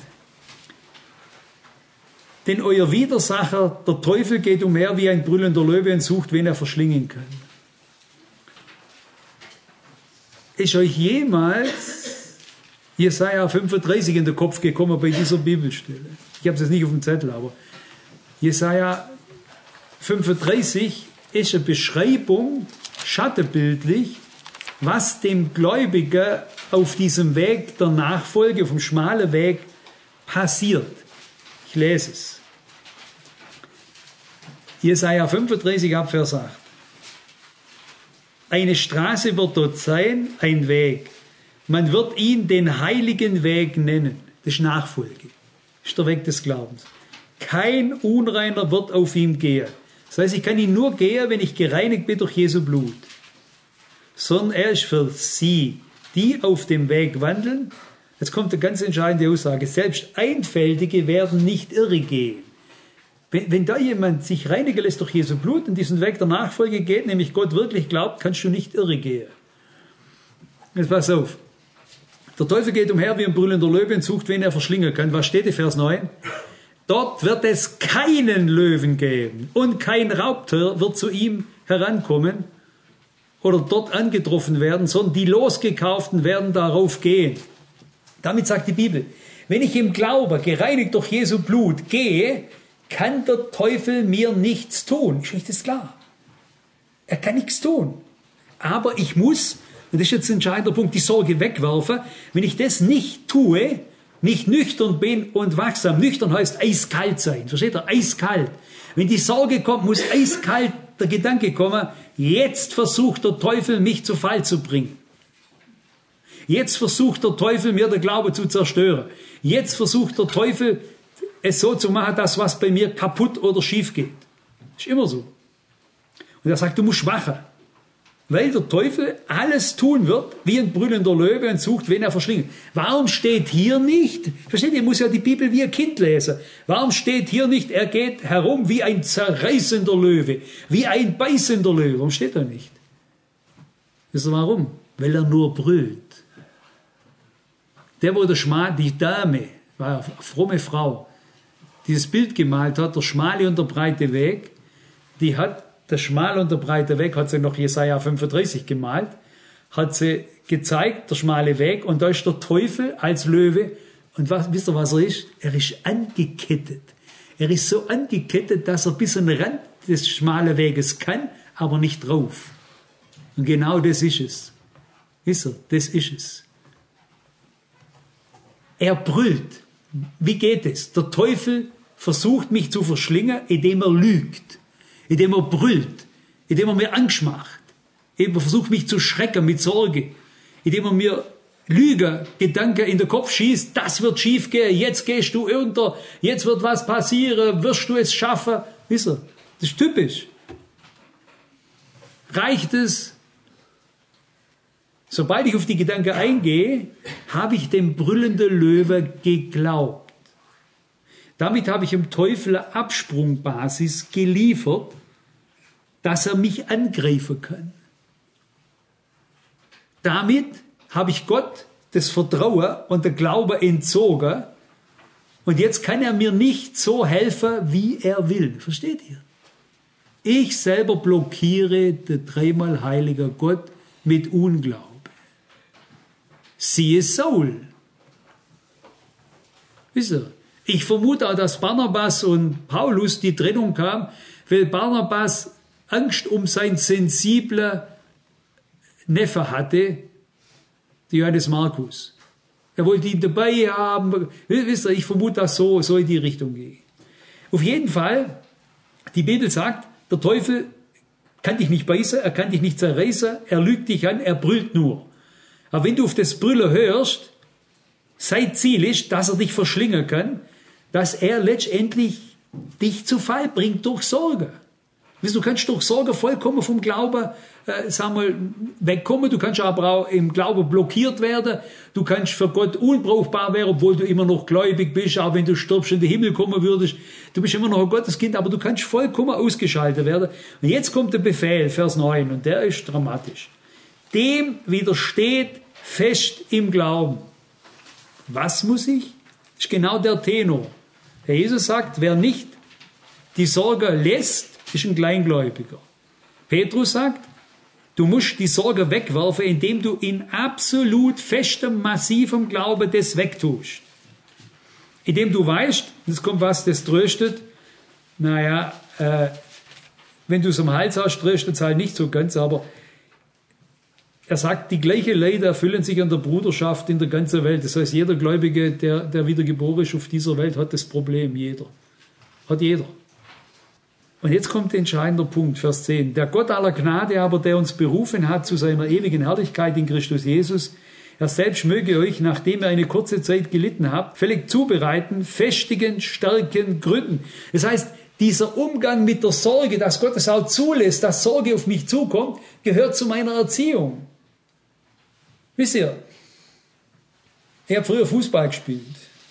Denn euer Widersacher, der Teufel, geht umher wie ein brüllender Löwe und sucht, wen er verschlingen kann. Ist euch jemals Jesaja 35 in den Kopf gekommen bei dieser Bibelstelle? Ich habe es jetzt nicht auf dem Zettel, aber Jesaja 35 ist eine Beschreibung, schattenbildlich, was dem Gläubigen auf diesem Weg der Nachfolge, vom schmalen Weg, passiert. Ich lese es. Jesaja 35 ab Vers 8. Eine Straße wird dort sein, ein Weg. Man wird ihn den heiligen Weg nennen. Das ist Nachfolge. Das ist der Weg des Glaubens. Kein Unreiner wird auf ihm gehen. Das heißt, ich kann ihn nur gehen, wenn ich gereinigt bin durch Jesu Blut. Sondern er ist für sie, die auf dem Weg wandeln. Jetzt kommt eine ganz entscheidende Aussage. Selbst Einfältige werden nicht irre gehen. Wenn da jemand sich reinigen lässt durch Jesu Blut und diesen Weg der Nachfolge geht, nämlich Gott wirklich glaubt, kannst du nicht irre gehen. Jetzt pass auf. Der Teufel geht umher wie ein brüllender Löwe und sucht, wen er verschlingen kann. Was steht in Vers 9? Dort wird es keinen Löwen geben und kein Raubtier wird zu ihm herankommen oder dort angetroffen werden, sondern die Losgekauften werden darauf gehen. Damit sagt die Bibel, wenn ich im Glauben, gereinigt durch Jesu Blut, gehe, kann der Teufel mir nichts tun. Ist das klar? Er kann nichts tun. Aber ich muss, und das ist jetzt ein entscheidender Punkt, die Sorge wegwerfen. Wenn ich das nicht tue, nicht nüchtern bin und wachsam. Nüchtern heißt eiskalt sein. Versteht ihr? Eiskalt. Wenn die Sorge kommt, muss eiskalt der Gedanke kommen, jetzt versucht der Teufel, mich zu Fall zu bringen. Jetzt versucht der Teufel, mir den Glauben zu zerstören. Jetzt versucht der Teufel, es so zu machen, dass was bei mir kaputt oder schief geht. Ist immer so. Und er sagt, du musst wachen. Weil der Teufel alles tun wird, wie ein brüllender Löwe und sucht, wen er verschlingt. Warum steht hier nicht, versteht ihr, ich muss ja die Bibel wie ein Kind lesen. Warum steht hier nicht, er geht herum wie ein zerreißender Löwe, wie ein beißender Löwe? Warum steht er nicht? Wisst ihr warum? Weil er nur brüllt. Der, wo die Dame war eine fromme Frau, dieses Bild gemalt hat, der schmale und der breite Weg. Die hat der schmale und der breite Weg, hat sie noch Jesaja 35 gemalt, hat sie gezeigt, der schmale Weg, und da ist der Teufel als Löwe. Und wisst ihr, was er ist? Er ist angekettet. Er ist so angekettet, dass er bis an den Rand des schmalen Weges kann, aber nicht drauf. Und genau das ist es. Wisst ihr, das ist es. Er brüllt. Wie geht es? Der Teufel versucht mich zu verschlingen, indem er lügt, indem er brüllt, indem er mir Angst macht, indem er versucht mich zu schrecken mit Sorge, indem er mir Lüge, Gedanken in den Kopf schießt, das wird schief gehen, jetzt gehst du unter, jetzt wird was passieren, wirst du es schaffen. Wisst ihr, das ist typisch. Reicht es? Sobald ich auf die Gedanken eingehe, habe ich dem brüllenden Löwe geglaubt. Damit habe ich dem Teufel eine Absprungbasis geliefert, dass er mich angreifen kann. Damit habe ich Gott das Vertrauen und der Glaube entzogen, und jetzt kann er mir nicht so helfen, wie er will. Versteht ihr? Ich selber blockiere den dreimal heiliger Gott mit Unglaube. Siehe Saul. Wisst ihr? Ich vermute auch, dass Barnabas und Paulus die Trennung kam, weil Barnabas Angst um seinen sensiblen Neffe hatte, Johannes Markus. Er wollte ihn dabei haben. Wisst ihr, ich vermute, dass so in die Richtung geht. Auf jeden Fall, die Bibel sagt, der Teufel kann dich nicht beißen, er kann dich nicht zerreißen, er lügt dich an, er brüllt nur. Aber wenn du auf das Brüllen hörst, sein Ziel ist, dass er dich verschlingen kann, dass er letztendlich dich zu Fall bringt durch Sorge. Du kannst durch Sorge vollkommen vom Glauben wegkommen, du kannst aber auch im Glauben blockiert werden, du kannst für Gott unbrauchbar werden, obwohl du immer noch gläubig bist, auch wenn du stirbst in den Himmel kommen würdest, du bist immer noch ein Gotteskind, aber du kannst vollkommen ausgeschaltet werden. Und jetzt kommt der Befehl, Vers 9, und der ist dramatisch. Dem widersteht fest im Glauben. Was muss ich? Das ist genau der Tenor. Herr Jesus sagt, wer nicht die Sorge lässt, ist ein Kleingläubiger. Petrus sagt, du musst die Sorge wegwerfen, indem du in absolut festem, massivem Glauben das wegtust. Indem du weißt, jetzt kommt was, das tröstet, wenn du es am Hals hast, tröstet es halt nicht so ganz, aber er sagt, die gleichen Leute erfüllen sich an der Bruderschaft in der ganzen Welt. Das heißt, jeder Gläubige, der wiedergeboren ist auf dieser Welt, hat das Problem. Jeder. Hat jeder. Und jetzt kommt der entscheidende Punkt, Vers 10. Der Gott aller Gnade aber, der uns berufen hat zu seiner ewigen Herrlichkeit in Christus Jesus, er selbst möge euch, nachdem ihr eine kurze Zeit gelitten habt, völlig zubereiten, festigen, stärken, gründen. Das heißt, dieser Umgang mit der Sorge, dass Gott es auch zulässt, dass Sorge auf mich zukommt, gehört zu meiner Erziehung. Wisst ihr, ich habe früher Fußball gespielt.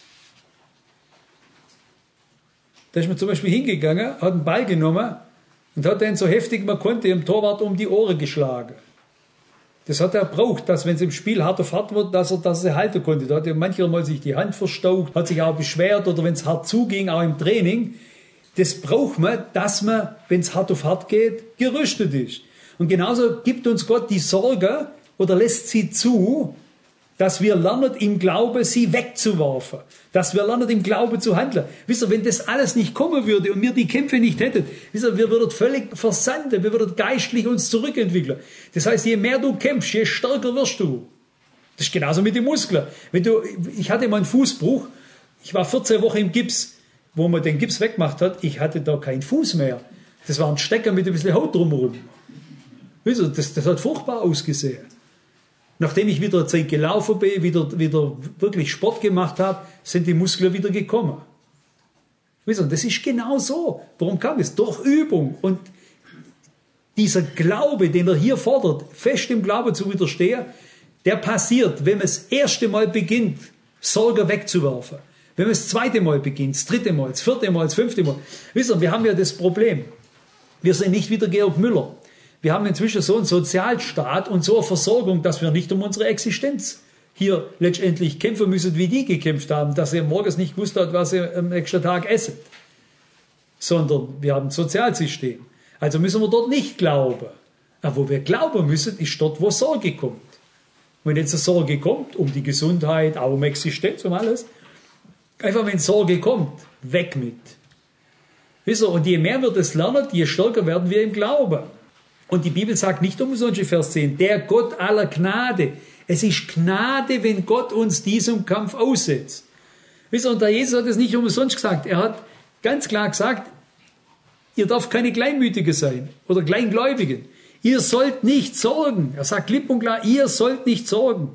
Da ist man zum Beispiel hingegangen, hat einen Ball genommen und hat den so heftig man konnte dem Torwart um die Ohren geschlagen. Das hat er braucht, dass wenn es im Spiel hart auf hart wird, dass er halten konnte. Da hat er manchmal sich die Hand verstaucht, hat sich auch beschwert, oder wenn es hart zuging, auch im Training. Das braucht man, dass man, wenn es hart auf hart geht, gerüstet ist. Und genauso gibt uns Gott die Sorge oder lässt sie zu, dass wir lernen, im Glauben sie wegzuwerfen. Dass wir lernen, im Glauben zu handeln. Wisst ihr, wenn das alles nicht kommen würde und wir die Kämpfe nicht hätten, wisst ihr, wir würden völlig versanden, wir würden geistlich uns zurückentwickeln. Das heißt, je mehr du kämpfst, je stärker wirst du. Das ist genauso mit den Muskeln. Ich hatte mal einen Fußbruch, ich war 14 Wochen im Gips, wo man den Gips weggemacht hat, ich hatte da keinen Fuß mehr. Das war ein Stecker mit ein bisschen Haut drumherum. Wisst ihr, das hat furchtbar ausgesehen. Nachdem ich wieder eine Zeit gelaufen bin, wieder wirklich Sport gemacht habe, sind die Muskeln wieder gekommen. Wisst ihr, das ist genau so. Warum kam es? Durch Übung. Und dieser Glaube, den er hier fordert, fest im Glauben zu widerstehen, der passiert, wenn man das erste Mal beginnt, Sorge wegzuwerfen. Wenn man das zweite Mal beginnt, das dritte Mal, das vierte Mal, das fünfte Mal. Wisst ihr, wir haben ja das Problem. Wir sind nicht wie der Georg Müller. Wir haben inzwischen so einen Sozialstaat und so eine Versorgung, dass wir nicht um unsere Existenz hier letztendlich kämpfen müssen, wie die gekämpft haben, dass ihr morgens nicht gewusst habt, was ihr am nächsten Tag esset. Sondern wir haben ein Sozialsystem. Also müssen wir dort nicht glauben. Aber wo wir glauben müssen, ist dort, wo Sorge kommt. Wenn jetzt eine Sorge kommt, um die Gesundheit, auch um Existenz, um alles, einfach wenn Sorge kommt, weg mit. Wisst ihr, und je mehr wir das lernen, je stärker werden wir im Glauben. Und die Bibel sagt nicht umsonst in Vers 10, der Gott aller Gnade. Es ist Gnade, wenn Gott uns diesem Kampf aussetzt. Wisst ihr, und der Jesus hat es nicht umsonst gesagt. Er hat ganz klar gesagt, ihr dürft keine Kleinmütige sein oder Kleingläubigen. Ihr sollt nicht sorgen. Er sagt klipp und klar, ihr sollt nicht sorgen.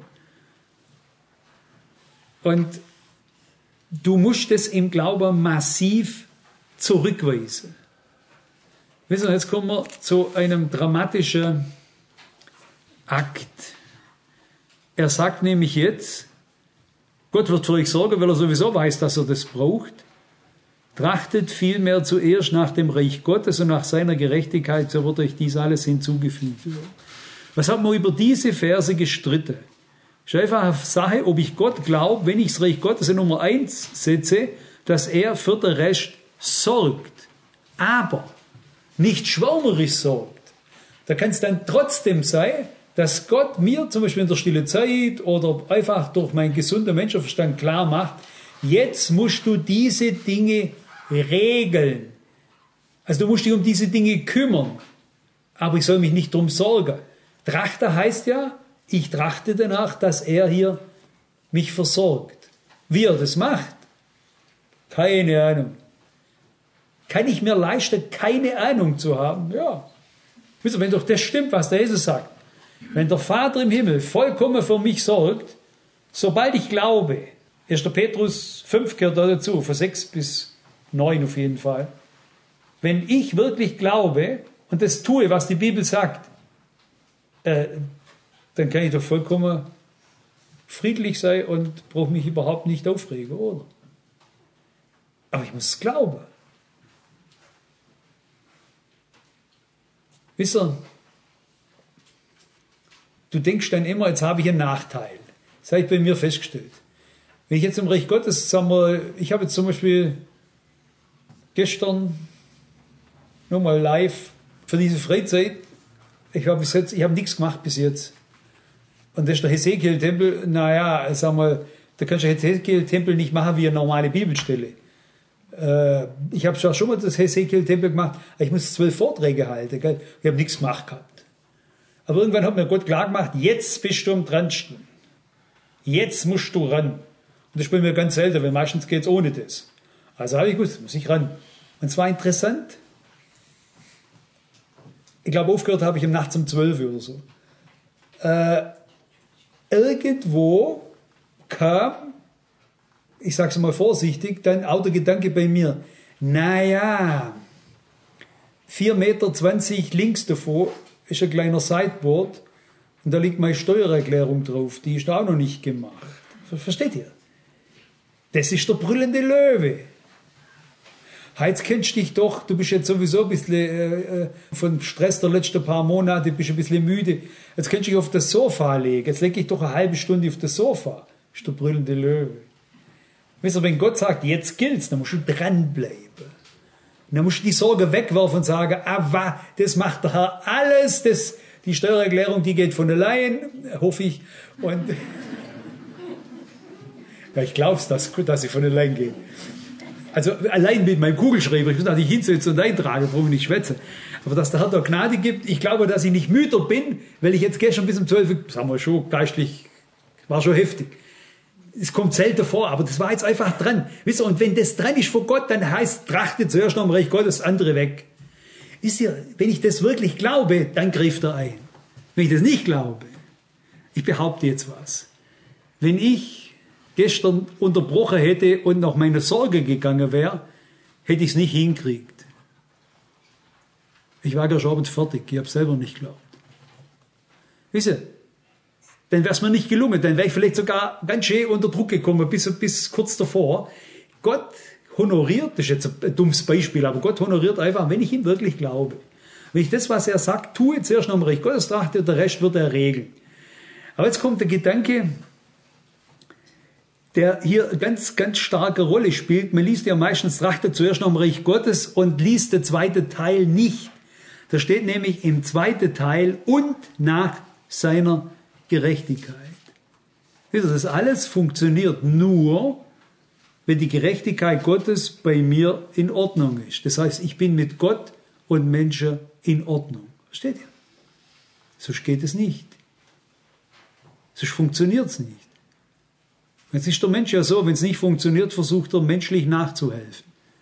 Und du musst es im Glauben massiv zurückweisen. Wisst ihr, jetzt kommen wir zu einem dramatischen Akt. Er sagt nämlich jetzt, Gott wird für euch sorgen, weil er sowieso weiß, dass er das braucht. Trachtet vielmehr zuerst nach dem Reich Gottes und nach seiner Gerechtigkeit, so wird euch dies alles hinzugefügt. Was haben wir über diese Verse gestritten? Es ist einfach eine Sache, ob ich Gott glaube, wenn ich das Reich Gottes in Nummer 1 setze, dass er für den Rest sorgt. Aber nicht schwärmerisch sorgt. Da kann es dann trotzdem sein, dass Gott mir zum Beispiel in der stille Zeit oder einfach durch meinen gesunden Menschenverstand klar macht, jetzt musst du diese Dinge regeln. Also du musst dich um diese Dinge kümmern. Aber ich soll mich nicht drum sorgen. Trachter heißt ja, ich trachte danach, dass er hier mich versorgt. Wie er das macht? Keine Ahnung. Kann ich mir leisten, keine Ahnung zu haben? Ja. Wisst ihr, wenn doch das stimmt, was der Jesus sagt. Wenn der Vater im Himmel vollkommen für mich sorgt, sobald ich glaube, 1. Petrus 5 gehört da dazu, von 6 bis 9 auf jeden Fall. Wenn ich wirklich glaube und das tue, was die Bibel sagt, dann kann ich doch vollkommen friedlich sein und brauche mich überhaupt nicht aufregen, oder? Aber ich muss es glauben. Wisst ihr, du denkst dann immer, jetzt habe ich einen Nachteil. Das habe ich bei mir festgestellt. Wenn ich jetzt im Reich Gottes, sagen wir, ich habe jetzt zum Beispiel gestern nochmal live für diese Freizeit, ich habe nichts gemacht bis jetzt. Und das ist der Hesekiel-Tempel, naja, sagen wir, da kannst du den Hesekiel-Tempel nicht machen wie eine normale Bibelstelle. Ich habe zwar schon mal das Hesekiel-Tempel gemacht, aber ich muss 12 Vorträge halten. Gell? Ich habe nichts gemacht gehabt. Aber irgendwann hat mir Gott klar gemacht, jetzt bist du am dransten. Jetzt musst du ran. Und das spielt mir ganz selten, weil meistens geht es ohne das. Also habe ich gewusst, muss ich ran. Und es war interessant. Ich glaube, aufgehört habe ich nachts um 12 Uhr oder so. Irgendwo kam, ich sage es mal vorsichtig, dann auch der Gedanke bei mir, naja, 4,20 Meter links davor ist ein kleiner Sideboard und da liegt meine Steuererklärung drauf, die ist auch noch nicht gemacht. Versteht ihr? Das ist der brüllende Löwe. Jetzt kennst du dich doch, du bist jetzt sowieso ein bisschen von Stress der letzten paar Monate, bist ein bisschen müde. Jetzt kannst du dich auf das Sofa legen. Jetzt lege ich doch eine halbe Stunde auf das Sofa. Das ist der brüllende Löwe. Weißt du, wenn Gott sagt, jetzt gilt's, dann musst du dranbleiben. Dann musst du die Sorge wegwerfen und sagen, aber das macht der Herr alles. Die Steuererklärung, die geht von allein, hoffe ich. Und ja, ich glaube es, dass sie von allein geht. Also allein mit meinem Kugelschreiber, ich muss natürlich hinsetzen und eintragen, brauche ich nicht schwätzen. Aber dass der Herr da Gnade gibt, ich glaube, dass ich nicht müder bin, weil ich jetzt gestern bis um 12 Uhr, sagen wir schon, geistlich, war schon heftig. Es kommt selten vor, aber das war jetzt einfach dran. Wisst ihr, und wenn das dran ist vor Gott, dann heißt, trachte zuerst noch im Reich Gottes, das andere weg. Wisst ihr, wenn ich das wirklich glaube, dann greift er ein. Wenn ich das nicht glaube, ich behaupte jetzt was. Wenn ich gestern unterbrochen hätte und nach meiner Sorge gegangen wäre, hätte ich es nicht hinkriegt. Ich war gestern Abend fertig, ich habe selber nicht geglaubt. Wisst ihr, dann wäre es mir nicht gelungen, dann wäre ich vielleicht sogar ganz schön unter Druck gekommen, bis kurz davor. Gott honoriert, das ist jetzt ein dummes Beispiel, aber Gott honoriert einfach, wenn ich ihm wirklich glaube. Wenn ich das, was er sagt, tue, zuerst noch im Reich Gottes trachte, der Rest wird er regeln. Aber jetzt kommt der Gedanke, der hier ganz, ganz starke Rolle spielt. Man liest ja meistens, trachtet zuerst nach dem Reich Gottes und liest den zweiten Teil nicht. Da steht nämlich im zweiten Teil und nach seiner Gerechtigkeit. Das alles funktioniert nur, wenn die Gerechtigkeit Gottes bei mir in Ordnung ist. Das heißt, ich bin mit Gott und Menschen in Ordnung. Versteht ihr? Sonst geht es nicht. Sonst funktioniert es nicht. Jetzt ist der Mensch ja so, wenn es nicht funktioniert, versucht er menschlich nachzuhelfen.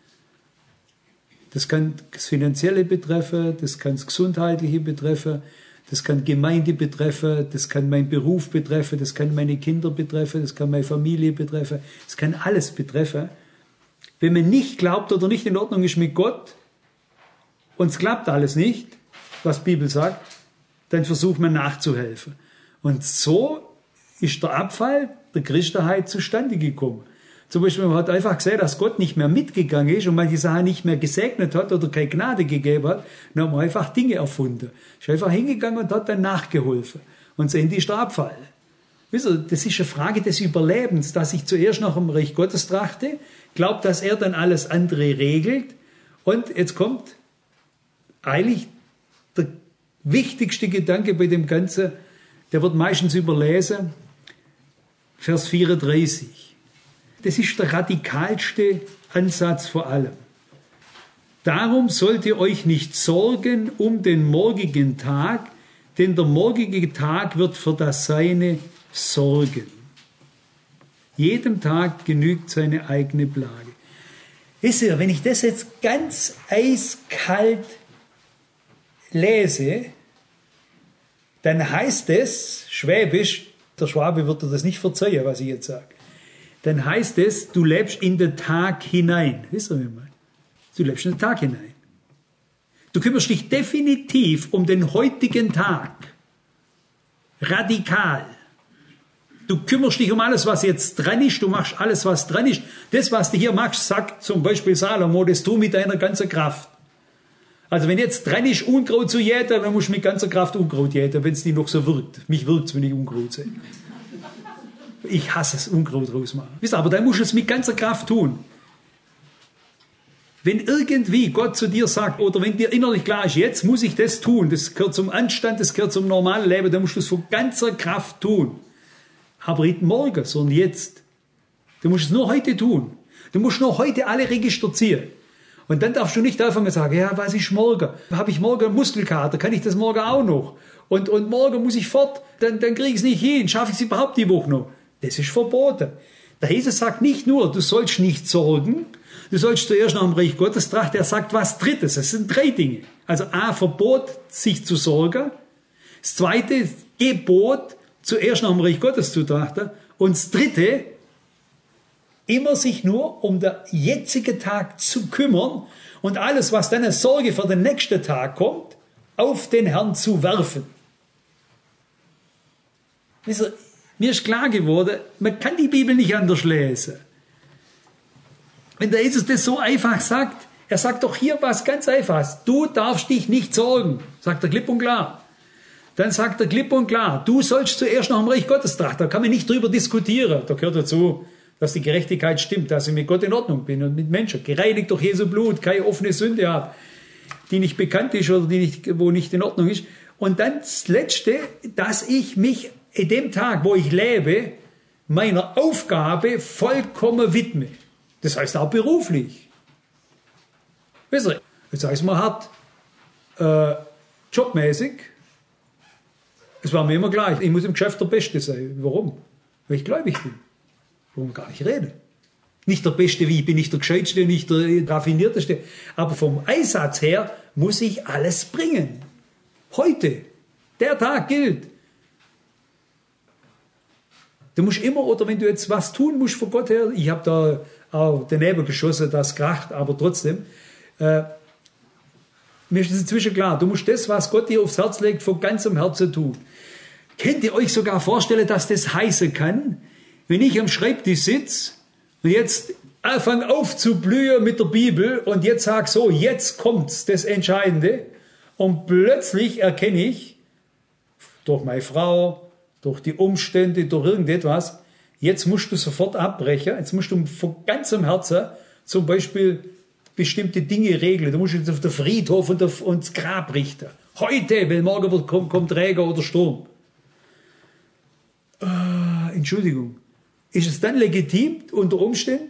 Das kann das Finanzielle betreffen, das kann das Gesundheitliche betreffen, das kann Gemeinde betreffen, das kann meinen Beruf betreffen, das kann meine Kinder betreffen, das kann meine Familie betreffen, das kann alles betreffen. Wenn man nicht glaubt oder nicht in Ordnung ist mit Gott und es klappt alles nicht, was die Bibel sagt, dann versucht man nachzuhelfen. Und so ist der Abfall der Christenheit zustande gekommen. Zum Beispiel, man hat einfach gesehen, dass Gott nicht mehr mitgegangen ist und manche Sachen nicht mehr gesegnet hat oder keine Gnade gegeben hat. Dann haben wir einfach Dinge erfunden. Ist einfach hingegangen und hat dann nachgeholfen. Und das Ende ist der Abfall. Wisst ihr, das ist eine Frage des Überlebens, dass ich zuerst nach dem Reich Gottes trachte, glaube, dass er dann alles andere regelt. Und jetzt kommt eigentlich der wichtigste Gedanke bei dem Ganzen, der wird meistens überlesen, Vers 34. Das ist der radikalste Ansatz vor allem. Darum sollt ihr euch nicht sorgen um den morgigen Tag, denn der morgige Tag wird für das Seine sorgen. Jedem Tag genügt seine eigene Plage. Wisst ihr, wenn ich das jetzt ganz eiskalt lese, dann heißt es, Schwäbisch, der Schwabe wird dir das nicht verzeihen, was ich jetzt sage, dann heißt es, du lebst in den Tag hinein. Wisst ihr, wie ich meine? Du lebst in den Tag hinein. Du kümmerst dich definitiv um den heutigen Tag. Radikal. Du kümmerst dich um alles, was jetzt dran ist. Du machst alles, was dran ist. Das, was du hier machst, sagt zum Beispiel Salomo, das tu mit deiner ganzen Kraft. Also wenn jetzt dran ist, Unkraut zu jäten, dann musst du mit ganzer Kraft Unkraut jäten, wenn es dir noch so wirkt. Mich wirkt es, wenn ich Unkraut sehe. Ich hasse es, Unkraut rausmachen. Wisst ihr, aber dann musst du es mit ganzer Kraft tun. Wenn irgendwie Gott zu dir sagt, oder wenn dir innerlich klar ist, jetzt muss ich das tun, das gehört zum Anstand, das gehört zum normalen Leben, dann musst du es von ganzer Kraft tun. Aber nicht morgen, sondern jetzt. Du musst es nur heute tun. Du musst nur heute alle Register ziehen. Und dann darfst du nicht einfach sagen, ja, was ist morgen? Habe ich morgen Muskelkater? Kann ich das morgen auch noch? Und morgen muss ich fort, dann kriege ich es nicht hin. Schaffe ich es überhaupt die Woche noch? Das ist verboten. Der Jesus sagt nicht nur, du sollst nicht sorgen, du sollst zuerst nach dem Reich Gottes trachten. Er sagt was Drittes. Es sind 3 Dinge. Also A, Verbot, sich zu sorgen. Das Zweite, Gebot, zuerst nach dem Reich Gottes zu trachten. Und das Dritte, immer sich nur um den jetzigen Tag zu kümmern und alles, was dann als Sorge für den nächsten Tag kommt, auf den Herrn zu werfen. Wisst ihr, mir ist klar geworden, man kann die Bibel nicht anders lesen. Wenn der Jesus das so einfach sagt, er sagt doch hier was ganz Einfaches. Du darfst dich nicht sorgen, sagt er klipp und klar. Dann sagt er klipp und klar, du sollst zuerst nach dem Reich Gottes trachten. Da kann man nicht drüber diskutieren. Da gehört dazu, dass die Gerechtigkeit stimmt, dass ich mit Gott in Ordnung bin und mit Menschen. Gereinigt durch Jesu Blut, keine offene Sünde habe, die nicht bekannt ist oder wo nicht in Ordnung ist. Und dann das Letzte, dass ich mich in dem Tag, wo ich lebe, meiner Aufgabe vollkommen widme. Das heißt auch beruflich. Wisst ihr, jetzt heißt man hart, jobmäßig, es war mir immer gleich, ich muss im Geschäft der Beste sein. Warum? Weil ich gläubig bin. Warum gar nicht reden? Nicht der Beste, wie ich bin, nicht der Gescheitste, nicht der Raffinierteste. Aber vom Einsatz her muss ich alles bringen. Heute. Der Tag gilt. Du musst immer, oder wenn du jetzt was tun musst von Gott her, ich habe da auch daneben geschossen, das kracht, aber trotzdem, mir ist es inzwischen klar, du musst das, was Gott dir aufs Herz legt, von ganzem Herzen tun. Könnt ihr euch sogar vorstellen, dass das heißen kann, wenn ich am Schreibtisch sitze und jetzt fange auf zu blühen mit der Bibel und jetzt sage so, jetzt kommt's, das Entscheidende, und plötzlich erkenne ich, durch meine Frau, durch die Umstände, durch irgendetwas, jetzt musst du sofort abbrechen, jetzt musst du von ganzem Herzen zum Beispiel bestimmte Dinge regeln. Du musst jetzt auf den Friedhof und das Grab richten. Heute, weil morgen kommt Regen oder Sturm. Entschuldigung. Ist es dann legitim unter Umständen,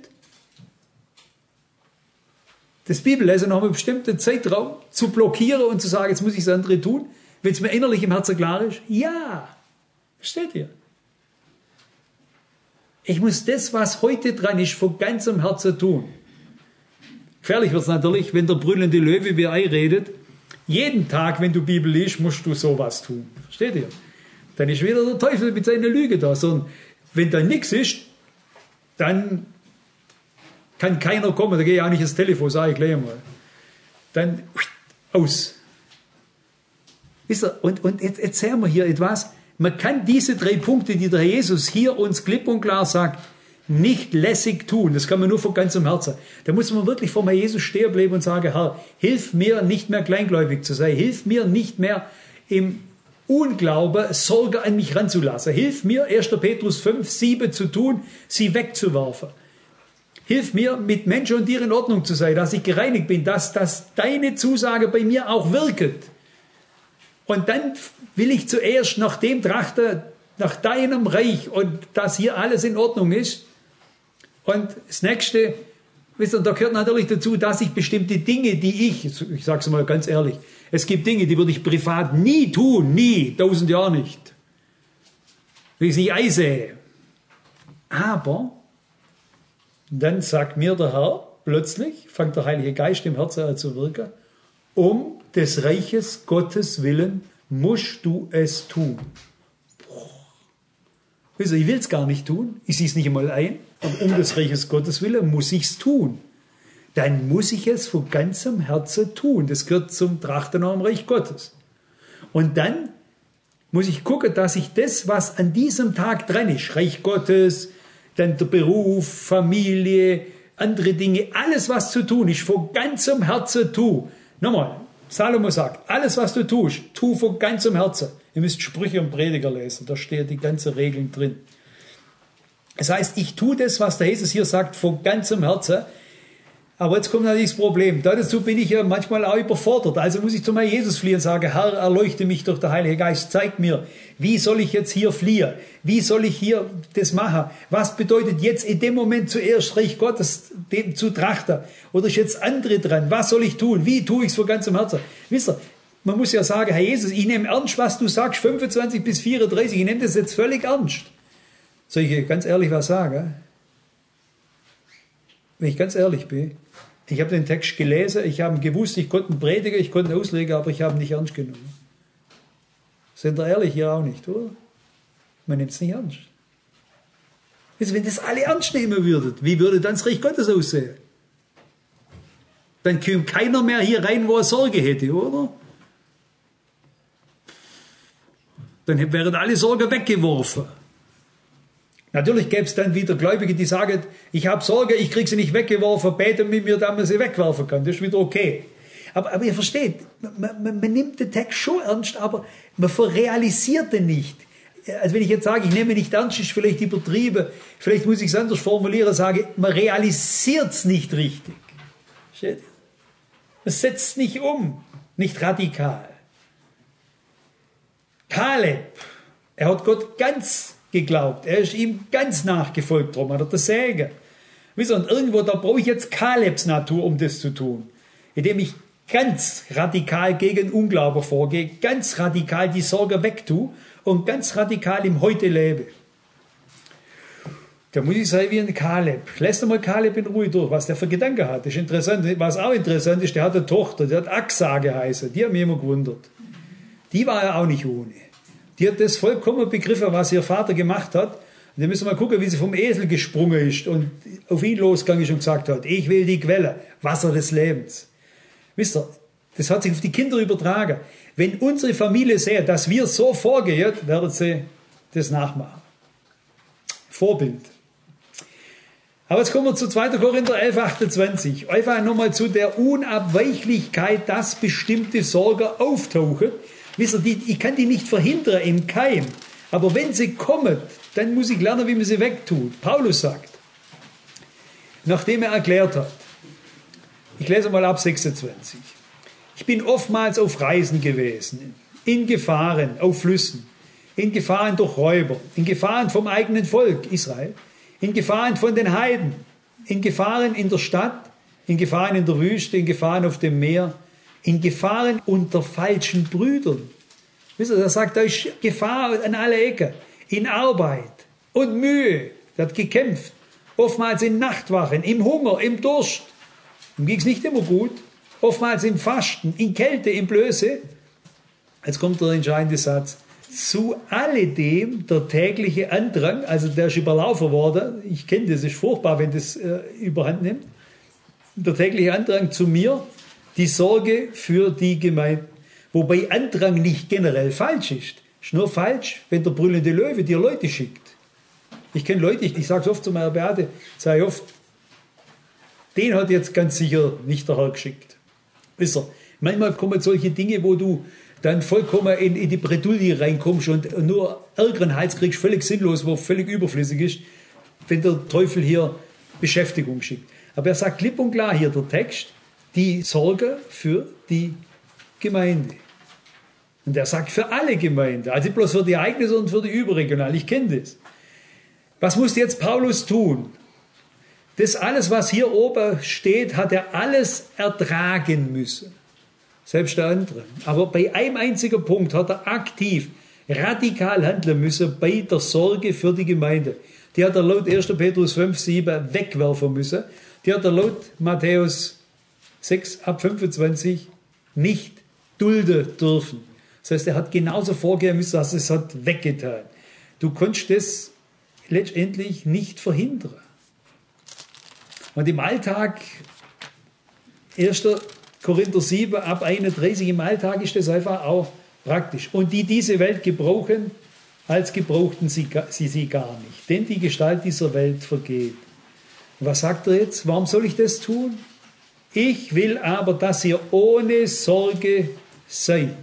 das Bibellesen nach einem bestimmten Zeitraum zu blockieren und zu sagen, jetzt muss ich das andere tun, wenn es mir innerlich im Herzen klar ist? Ja. Versteht ihr? Ich muss das, was heute dran ist, von ganzem Herzen tun. Gefährlich wird es natürlich, wenn der brüllende Löwe wie Ei redet. Jeden Tag, wenn du Bibel liest, musst du sowas tun. Versteht ihr? Dann ist wieder der Teufel mit seiner Lüge da. Sondern wenn da nichts ist, dann kann keiner kommen. Da gehe ich auch nicht ins Telefon, sage ich gleich mal. Dann aus. Wisst ihr, und jetzt sehen wir hier etwas. Man kann diese 3 Punkte, die der Herr Jesus hier uns klipp und klar sagt, nicht lässig tun. Das kann man nur von ganzem Herzen. Da muss man wirklich vor Herrn Jesus stehen bleiben und sagen, Herr, hilf mir nicht mehr kleingläubig zu sein. Hilf mir nicht mehr im Unglaube Sorge an mich ranzulassen. Hilf mir, 1. Petrus 5, 7 zu tun, sie wegzuwerfen. Hilf mir, mit Menschen und dir in Ordnung zu sein, dass ich gereinigt bin, dass deine Zusage bei mir auch wirkt. Und dann will ich zuerst nach dem trachten, nach deinem Reich und dass hier alles in Ordnung ist. Und das Nächste, wisst ihr, da gehört natürlich dazu, dass ich bestimmte Dinge, die ich sage es mal ganz ehrlich, es gibt Dinge, die würde ich privat nie tun, nie, 1000 Jahre nicht. Wenn ich es nicht einsehe. Aber dann sagt mir der Herr, plötzlich fängt der Heilige Geist im Herzen an zu wirken, um des Reiches Gottes willen musst du es tun. Also ich will es gar nicht tun, ich sehe es nicht einmal ein, aber um des Reiches Gottes willen muss ich es tun. Dann muss ich es von ganzem Herzen tun. Das gehört zum Trachten nach dem Reich Gottes. Und dann muss ich gucken, dass ich das, was an diesem Tag dran ist, Reich Gottes, dann der Beruf, Familie, andere Dinge, alles was zu tun ist, von ganzem Herzen tu. Nochmal, Salomo sagt, alles was du tust, tu von ganzem Herzen. Ihr müsst Sprüche und Prediger lesen, da steht die ganze Regeln drin. Das heißt, ich tue das, was der Jesus hier sagt, von ganzem Herzen. Aber jetzt kommt natürlich das Problem. Dazu bin ich ja manchmal auch überfordert. Also muss ich zu meinem Jesus fliehen und sagen, Herr, erleuchte mich durch den Heiligen Geist. Zeig mir, wie soll ich jetzt hier fliehen? Wie soll ich hier das machen? Was bedeutet jetzt in dem Moment zuerst Reich Gottes dem zu trachten? Oder ist jetzt andere dran? Was soll ich tun? Wie tue ich es von ganzem Herzen? Wisst ihr, man muss ja sagen, Herr Jesus, ich nehme ernst, was du sagst, 25 bis 34. Ich nehme das jetzt völlig ernst. Soll ich ganz ehrlich was sagen? Wenn ich ganz ehrlich bin, ich habe den Text gelesen, ich habe ihn gewusst, ich konnte ihn predigen, ich konnte ihn auslegen, aber ich habe ihn nicht ernst genommen. Sind wir ehrlich, hier auch nicht, oder? Man nimmt es nicht ernst. Also wenn das alle ernst nehmen würden, wie würde dann das Reich Gottes aussehen? Dann kommt keiner mehr hier rein, wo er Sorge hätte, oder? Dann wären alle Sorgen weggeworfen. Natürlich gäbe es dann wieder Gläubige, die sagen, ich habe Sorge, ich kriege sie nicht weggeworfen, bete mit mir, damit man sie wegwerfen kann. Das ist wieder okay. Aber ihr versteht, man nimmt den Text schon ernst, aber man verrealisiert den nicht. Also wenn ich jetzt sage, ich nehme nicht ernst, ist vielleicht übertrieben, vielleicht muss ich es anders formulieren, sage, man realisiert es nicht richtig. Versteht ihr? Man setzt es nicht um, nicht radikal. Kaleb, er hat Gott ganz geglaubt. Er ist ihm ganz nachgefolgt, darum hat er das Segen. Wisst ihr, und irgendwo, da brauche ich jetzt Kalebs Natur, um das zu tun. Indem ich ganz radikal gegen Unglaube vorgehe, ganz radikal die Sorge wegtue und ganz radikal im Heute lebe. Da muss ich sein wie ein Kaleb. Lässt mal Kaleb in Ruhe durch, was der für Gedanken hat. Das ist interessant. Was auch interessant ist, der hat eine Tochter, die hat Aksa geheißen. Die hat mich immer gewundert. Die war ja auch nicht ohne. Die hat das vollkommen begriffen, was ihr Vater gemacht hat. Und dann müssen wir mal gucken, wie sie vom Esel gesprungen ist und auf ihn losgegangen ist und gesagt hat, ich will die Quelle, Wasser des Lebens. Wisst ihr, das hat sich auf die Kinder übertragen. Wenn unsere Familie sieht, dass wir so vorgehen, werden sie das nachmachen. Vorbild. Aber jetzt kommen wir zu 2. Korinther 11, 28. Einfach nochmal zu der Unabweichlichkeit, dass bestimmte Sorgen auftauchen. Wisst ihr, ich kann die nicht verhindern im Keim. Aber wenn sie kommen, dann muss ich lernen, wie man sie wegtut. Paulus sagt, nachdem er erklärt hat, ich lese mal ab 26, ich bin oftmals auf Reisen gewesen, in Gefahren auf Flüssen, in Gefahren durch Räuber, in Gefahren vom eigenen Volk Israel, in Gefahren von den Heiden, in Gefahren in der Stadt, in Gefahren in der Wüste, in Gefahren auf dem Meer, in Gefahren unter falschen Brüdern. Wisst ihr, er sagt, da ist Gefahr an alle Ecken, in Arbeit und Mühe. Er hat gekämpft, oftmals in Nachtwachen, im Hunger, im Durst. Ihm ging es nicht immer gut, oftmals im Fasten, in Kälte, in Blöße. Jetzt kommt der entscheidende Satz. Zu alledem der tägliche Andrang, also der ist überlaufen worden, ich kenne das, ist furchtbar, wenn das überhand nimmt, der tägliche Andrang zu mir, die Sorge für die Gemeinde. Wobei Andrang nicht generell falsch ist. Ist nur falsch, wenn der brüllende Löwe dir Leute schickt. Ich kenne Leute, ich sage es oft zu meiner Beate, sage ich oft, den hat jetzt ganz sicher nicht der Herr geschickt. Wisst ihr, manchmal kommen solche Dinge, wo du dann vollkommen in die Bredouille reinkommst und nur ärgeren Hals kriegst, völlig sinnlos, wo völlig überflüssig ist, wenn der Teufel hier Beschäftigung schickt. Aber er sagt klipp und klar hier, der Text, die Sorge für die Gemeinde. Und er sagt für alle Gemeinden, also nicht bloß für die eigene, sondern für die überregional. Ich kenne das. Was muss jetzt Paulus tun? Das alles, was hier oben steht, hat er alles ertragen müssen. Selbst der andere. Aber bei einem einzigen Punkt hat er aktiv, radikal handeln müssen bei der Sorge für die Gemeinde. Die hat er laut 1. Petrus 5,7 wegwerfen müssen. Die hat er laut Matthäus 6 ab 25 nicht dulden dürfen. Das heißt, er hat genauso vorgehen müssen, dass es hat weggetan. Du konntest das letztendlich nicht verhindern. Und im Alltag, 1. Korinther 7 ab 31, im Alltag ist das einfach auch praktisch. Und die diese Welt gebrauchen, als gebrauchten sie gar nicht. Denn die Gestalt dieser Welt vergeht. Und was sagt er jetzt? Warum soll ich das tun? Ich will aber, dass ihr ohne Sorge seid.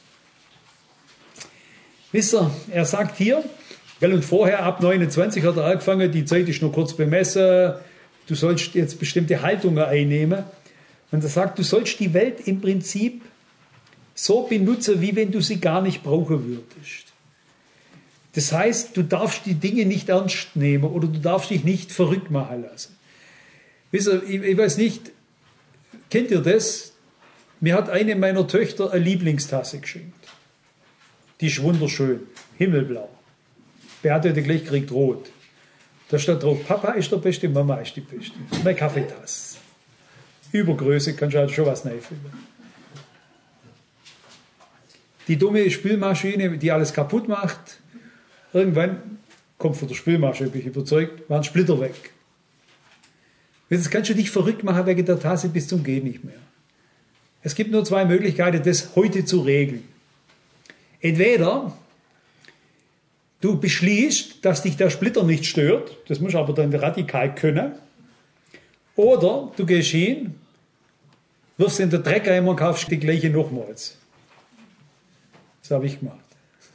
Wisst ihr, er sagt hier, und vorher ab 29 hat er angefangen, die Zeit ist nur kurz bemessen, du sollst jetzt bestimmte Haltungen einnehmen. Und er sagt, du sollst die Welt im Prinzip so benutzen, wie wenn du sie gar nicht brauchen würdest. Das heißt, du darfst die Dinge nicht ernst nehmen oder du darfst dich nicht verrückt machen lassen. Wisst ihr, ich weiß nicht, kennt ihr das? Mir hat eine meiner Töchter eine Lieblingstasse geschenkt. Die ist wunderschön, himmelblau. Beate hat gleich gekriegt rot. Da steht drauf, Papa ist der Beste, Mama ist die Beste. Meine Kaffeetasse. Übergröße, kannst du halt schon was finden. Die dumme Spülmaschine, die alles kaputt macht, irgendwann kommt von der Spülmaschine, bin ich überzeugt, waren Splitter weg. Jetzt kannst du dich verrückt machen wegen der Tasse bis zum Gehen nicht mehr. Es gibt nur zwei Möglichkeiten, das heute zu regeln. Entweder du beschließt, dass dich der Splitter nicht stört, das musst du aber dann radikal können, oder du gehst hin, wirfst in den Dreck rein und kaufst die gleiche nochmals. Das habe ich gemacht.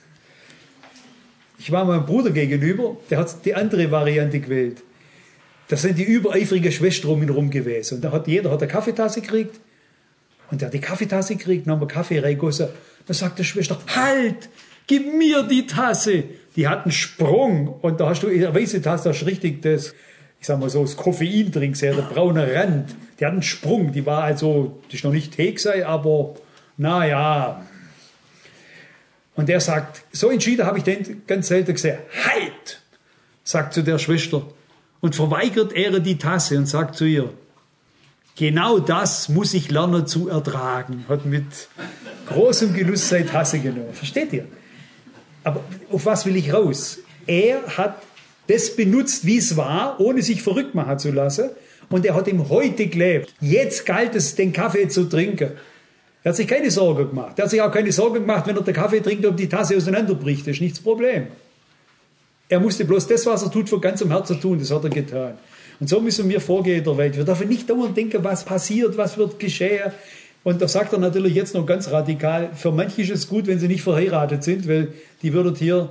Ich war meinem Bruder gegenüber, der hat die andere Variante gewählt. Das sind die übereifrigen Schwestern um ihn herum gewesen. Und da hat jeder eine Kaffeetasse gekriegt. Und der hat die Kaffeetasse gekriegt, dann haben wir Kaffee reingegossen. Da sagt die Schwester, halt, gib mir die Tasse. Die hat einen Sprung. Und da hast du in der weißen Tasse, hast du richtig das, ich sag mal so, das Koffein drin gesehen, der braune Rand. Die hat einen Sprung. Die war also, die ist noch nicht Tee gewesen, aber naja. Und der sagt, so entschieden habe ich den ganz selten gesehen. Halt, sagt zu der Schwester. Und verweigert er die Tasse und sagt zu ihr, genau das muss ich lernen zu ertragen. Hat mit großem Genuss seine Tasse genommen. Versteht ihr? Aber auf was will ich raus? Er hat das benutzt, wie es war, ohne sich verrückt machen zu lassen. Und er hat ihm heute gelebt. Jetzt galt es, den Kaffee zu trinken. Er hat sich keine Sorge gemacht. Er hat sich auch keine Sorge gemacht, wenn er den Kaffee trinkt, ob die Tasse auseinanderbricht. Das ist nicht das Problem. Er musste bloß das, was er tut, von ganzem Herzen tun. Das hat er getan. Und so müssen wir vorgehen in der Welt. Wir dürfen nicht dauernd denken, was passiert, was wird geschehen. Und da sagt er natürlich jetzt noch ganz radikal, für manche ist es gut, wenn sie nicht verheiratet sind, weil die würden hier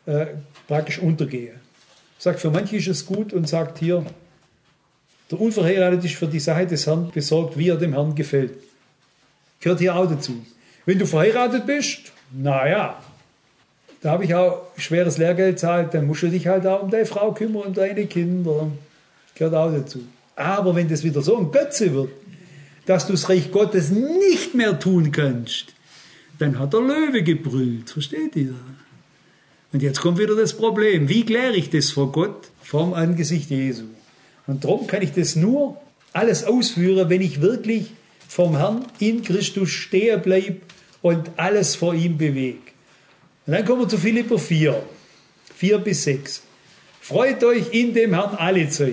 praktisch untergehe. Sagt, für manche ist es gut und sagt hier, der Unverheiratete ist für die Sache des Herrn besorgt, wie er dem Herrn gefällt. Gehört hier auch dazu. Wenn du verheiratet bist, naja, da habe ich auch schweres Lehrgeld zahlt, dann musst du dich halt auch um deine Frau kümmern und deine Kinder. Gehört auch dazu. Aber wenn das wieder so ein Götze wird, dass du das Reich Gottes nicht mehr tun kannst, dann hat der Löwe gebrüllt. Versteht ihr? Und jetzt kommt wieder das Problem. Wie kläre ich das vor Gott? Vorm Angesicht Jesu. Und darum kann ich das nur alles ausführen, wenn ich wirklich vom Herrn in Christus stehen bleibe und alles vor ihm bewege. Und dann kommen wir zu Philipper 4, 4-6. Freut euch in dem Herrn alle Zeit.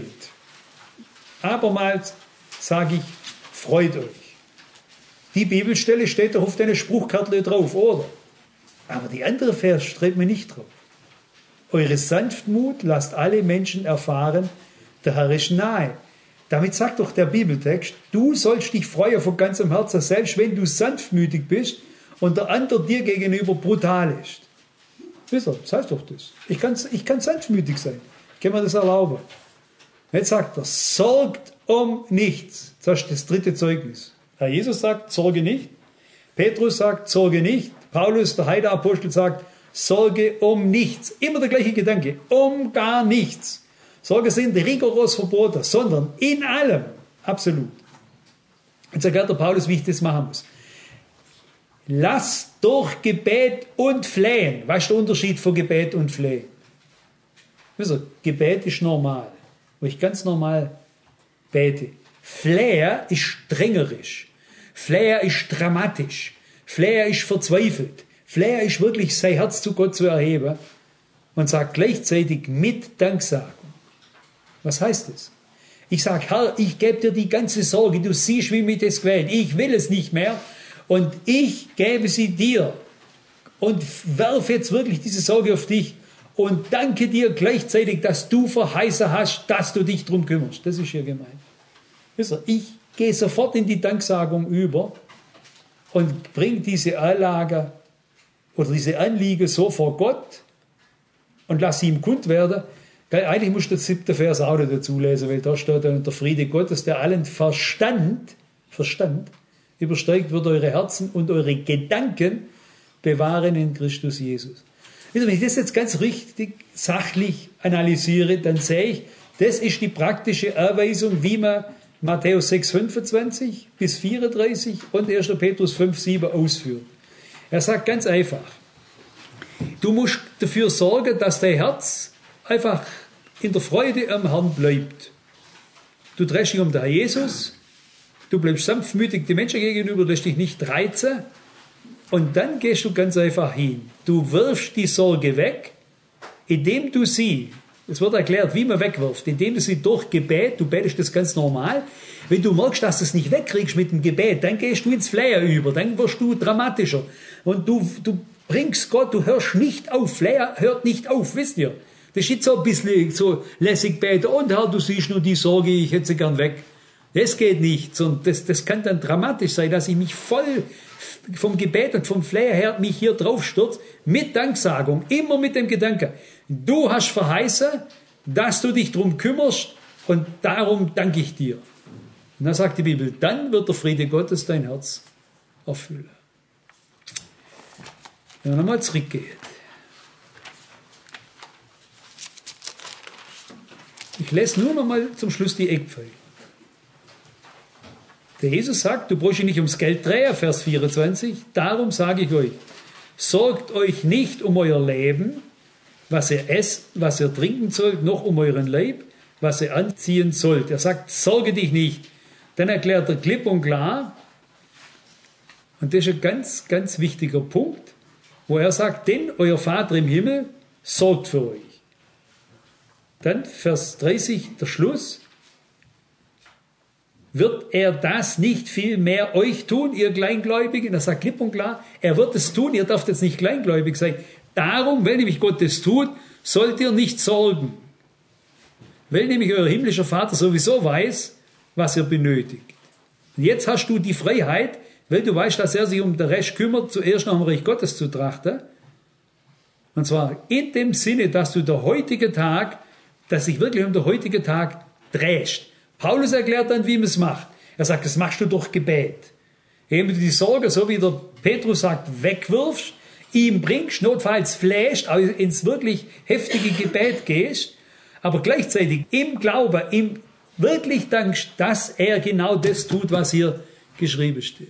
Abermals sage ich, freut euch. Die Bibelstelle steht doch auf deiner Spruchkarte drauf, oder? Aber die andere Vers steht mir nicht drauf. Eure Sanftmut lasst alle Menschen erfahren, der Herr ist nahe. Damit sagt doch der Bibeltext, du sollst dich freuen von ganzem Herzen, selbst wenn du sanftmütig bist und der andere dir gegenüber brutal ist. Wisst ihr, das heißt doch das. Ich kann sanftmütig sein. Ich kann mir das erlauben. Jetzt sagt er, sorgt um nichts. Das ist das dritte Zeugnis. Herr Jesus sagt, sorge nicht. Petrus sagt, sorge nicht. Paulus, der Heideapostel, sagt, sorge um nichts. Immer der gleiche Gedanke. Um gar nichts. Sorge sind rigoros verboten, sondern in allem. Absolut. Jetzt erklärt der Paulus, wie ich das machen muss. Lass durch Gebet und Flehen. Was ist der Unterschied von Gebet und Flehen? Wisst ihr, Gebet ist normal, wo ich ganz normal bete. Flehen ist strängerisch. Flehen ist dramatisch. Flehen ist verzweifelt. Flehen ist wirklich sein Herz zu Gott zu erheben und sagt gleichzeitig mit Danksagung. Was heißt das? Ich sage, Herr, ich gebe dir die ganze Sorge, du siehst, wie mich das quält. Ich will es nicht mehr und ich gebe sie dir und werfe jetzt wirklich diese Sorge auf dich und danke dir gleichzeitig, dass du verheißen hast, dass du dich drum kümmerst. Das ist hier gemeint. Wisst ihr, ich gehe sofort in die Danksagung über und bringe diese Anlage oder diese Anliege so vor Gott und lasse sie ihm kund werden. Eigentlich musst du den 7. Vers auch dazu lesen, weil da steht dann, der Friede Gottes, der allen Verstand übersteigt, wird eure Herzen und eure Gedanken bewahren in Christus Jesus. Wenn ich das jetzt ganz richtig sachlich analysiere, dann sehe ich, das ist die praktische Anweisung, wie man Matthäus 6, 25 bis 34 und 1. Petrus 5, 7 ausführt. Er sagt ganz einfach, du musst dafür sorgen, dass dein Herz einfach in der Freude am Herrn bleibt. Du drehst dich um den Herr Jesus, du bleibst sanftmütig den Menschen gegenüber, lässt dich nicht reizen und dann gehst du ganz einfach hin. Du wirfst die Sorge weg, indem du sie, es wird erklärt, wie man wegwirft, indem du sie durch Gebet, du betest das ganz normal, wenn du merkst, dass du es nicht wegkriegst mit dem Gebet, dann gehst du ins Flehen über, dann wirst du dramatischer und du bringst Gott, du hörst nicht auf, Flehen hört nicht auf, wisst ihr. Das ist nicht so ein bisschen so lässig beten. Und Herr, du siehst nur die Sorge, ich hätte sie gern weg. Das geht nicht. Und das kann dann dramatisch sein, dass ich mich voll vom Gebet und vom Flehen her mich hier drauf stürze, mit Danksagung, immer mit dem Gedanken, du hast verheißen, dass du dich drum kümmerst und darum danke ich dir. Und dann sagt die Bibel, dann wird der Friede Gottes dein Herz erfüllen. Wenn man nochmal zurückgeht. Ich lese nur noch mal zum Schluss die Eckpfeiler. Der Jesus sagt, du brauchst dich nicht ums Geld drehen, Vers 24, darum sage ich euch, sorgt euch nicht um euer Leben, was ihr esst, was ihr trinken sollt, noch um euren Leib, was ihr anziehen sollt. Er sagt, sorge dich nicht. Dann erklärt er klipp und klar, und das ist ein ganz, ganz wichtiger Punkt, wo er sagt, denn euer Vater im Himmel sorgt für euch. Dann Vers 30, der Schluss. Wird er das nicht viel mehr euch tun, ihr Kleingläubigen? Er sagt klipp und klar, er wird es tun, ihr dürft jetzt nicht kleingläubig sein. Darum, weil nämlich Gott es tut, sollt ihr nicht sorgen. Weil nämlich euer himmlischer Vater sowieso weiß, was ihr benötigt. Und jetzt hast du die Freiheit, weil du weißt, dass er sich um den Rest kümmert, zuerst nach dem Reich Gottes zu trachten. Und zwar in dem Sinne, dass sich wirklich um den heutigen Tag drehst. Paulus erklärt dann, wie man es macht. Er sagt, das machst du durch Gebet. Indem du die Sorge, so wie der Petrus sagt, wegwirfst, ihm bringst, notfalls flehst, also ins wirklich heftige Gebet gehst, aber gleichzeitig im Glauben, ihm wirklich dankst, dass er genau das tut, was hier geschrieben steht.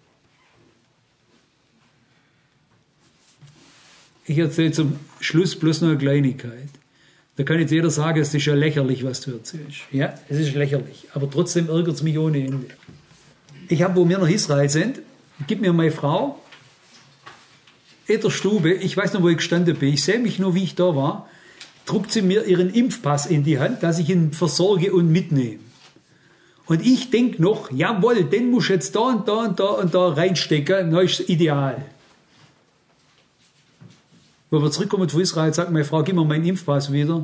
Ich erzähle zum Schluss bloß noch eine Kleinigkeit. Da kann jetzt jeder sagen, es ist ja lächerlich, was du erzählst. Ja, es ist lächerlich, aber trotzdem ärgert es mich ohne Ende. Ich habe, wo wir nach Israel sind, gibt mir meine Frau in der Stube, ich weiß noch, wo ich gestanden bin, ich sehe mich nur, wie ich da war, druckt sie mir ihren Impfpass in die Hand, dass ich ihn versorge und mitnehme. Und ich denke noch, jawohl, den muss ich jetzt da und da und da und da reinstecken, das ist ideal. Wo wir zurückkommen von Israel, sagt meine Frau, gib mir meinen Impfpass wieder.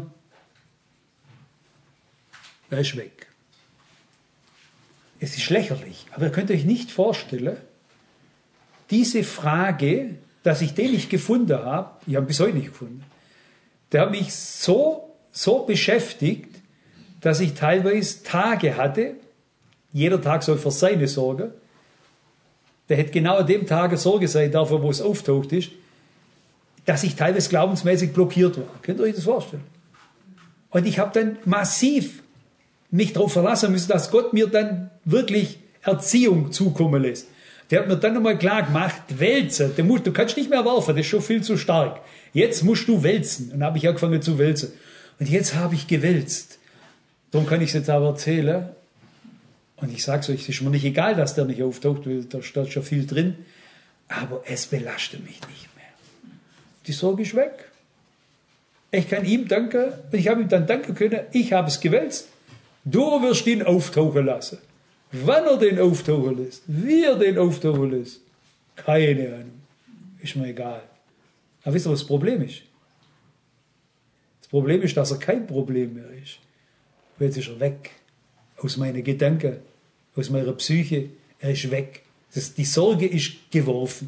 Er ist weg. Es ist lächerlich, aber ihr könnt euch nicht vorstellen, diese Frage, dass ich den nicht gefunden habe, ich habe ihn bis heute nicht gefunden, der hat mich so beschäftigt, dass ich teilweise Tage hatte, jeder Tag soll für seine Sorge, der hätte genau an dem Tag Sorge sein dafür, wo es auftaucht ist, dass ich teilweise glaubensmäßig blockiert war. Könnt ihr euch das vorstellen? Und ich habe dann massiv mich darauf verlassen müssen, dass Gott mir dann wirklich Erziehung zukommen lässt. Der hat mir dann nochmal klar gemacht, wälzen, du kannst nicht mehr werfen, das ist schon viel zu stark. Jetzt musst du wälzen. Und dann habe ich angefangen zu wälzen. Und jetzt habe ich gewälzt. Darum kann ich es jetzt aber erzählen. Und ich sage es euch, es ist mir nicht egal, dass der nicht auftaucht, weil da steht schon viel drin. Aber es belastet mich nicht mehr. Die Sorge ist weg. Ich kann ihm danken, und ich habe ihm dann danken können, ich habe es gewälzt. Du wirst ihn auftauchen lassen. Wann er den auftauchen lässt, wie er den auftauchen lässt, keine Ahnung. Ist mir egal. Aber wisst ihr, was das Problem ist? Das Problem ist, dass er kein Problem mehr ist. Weil jetzt ist er weg. Aus meinen Gedanken, aus meiner Psyche. Er ist weg. Die Sorge ist geworfen.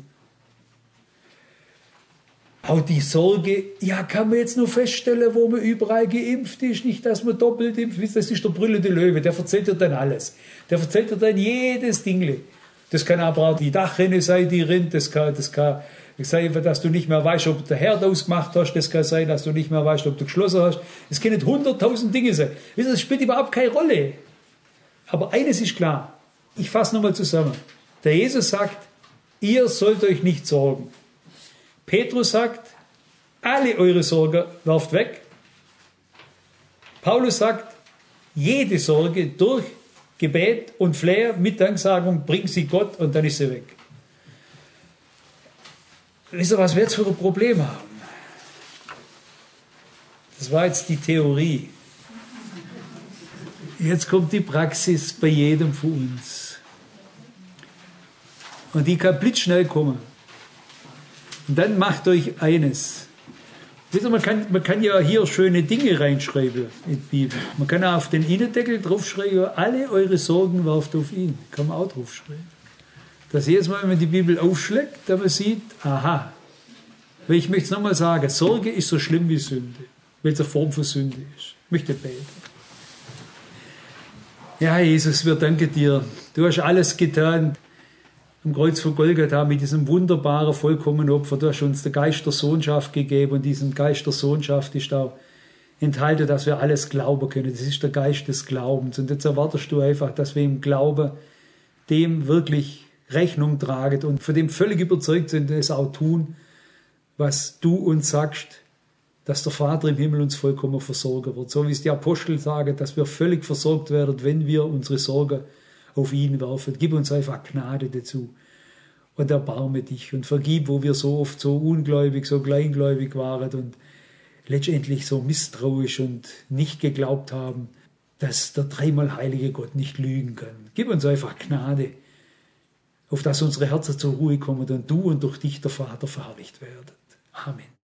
Auch die Sorge, ja, kann man jetzt nur feststellen, wo man überall geimpft ist, nicht, dass man doppelt impft. Das ist der brüllende Löwe, der erzählt dir dann alles. Der erzählt dir dann jedes Dingle. Das kann aber auch die Dachrinne sein, die rinnt. Das kann sein, dass du nicht mehr weißt, ob du den Herd ausgemacht hast. Das kann sein, dass du nicht mehr weißt, ob du geschlossen hast. Es können 100.000 Dinge sein. Das spielt überhaupt keine Rolle. Aber eines ist klar. Ich fasse nochmal zusammen. Der Jesus sagt, ihr sollt euch nicht sorgen. Petrus sagt, alle eure Sorge werft weg. Paulus sagt, jede Sorge durch Gebet und Flehen mit Danksagung bringt sie Gott und dann ist sie weg. Wisst ihr, was wir jetzt für ein Problem haben? Das war jetzt die Theorie. Jetzt kommt die Praxis bei jedem von uns. Und die kann blitzschnell kommen. Und dann macht euch eines. Wisst ihr, man kann ja hier schöne Dinge reinschreiben in die Bibel. Man kann auch auf den Innendeckel draufschreiben, alle eure Sorgen werft auf ihn. Kann man auch draufschreiben. Dass jedes Mal, wenn man die Bibel aufschlägt, da man sieht, aha. Weil ich möchte es nochmal sagen, Sorge ist so schlimm wie Sünde. Weil es eine Form von Sünde ist. Ich möchte beten. Ja, Jesus, wir danken dir. Du hast alles getan. Am Kreuz von Golgatha mit diesem wunderbaren, vollkommenen Opfer. Du hast uns den Geist der Sohnschaft gegeben und diesen Geist der Sohnschaft ist auch enthalten, dass wir alles glauben können. Das ist der Geist des Glaubens. Und jetzt erwartest du einfach, dass wir im Glauben dem wirklich Rechnung tragen und von dem völlig überzeugt sind und es auch tun, was du uns sagst, dass der Vater im Himmel uns vollkommen versorgen wird. So wie es die Apostel sagen, dass wir völlig versorgt werden, wenn wir unsere Sorge auf ihn werfen. Gib uns einfach Gnade dazu und erbarme dich und vergib, wo wir so oft so ungläubig, so kleingläubig waren und letztendlich so misstrauisch und nicht geglaubt haben, dass der dreimal heilige Gott nicht lügen kann. Gib uns einfach Gnade, auf dass unsere Herzen zur Ruhe kommen und du und durch dich der Vater verherrlicht werden. Amen.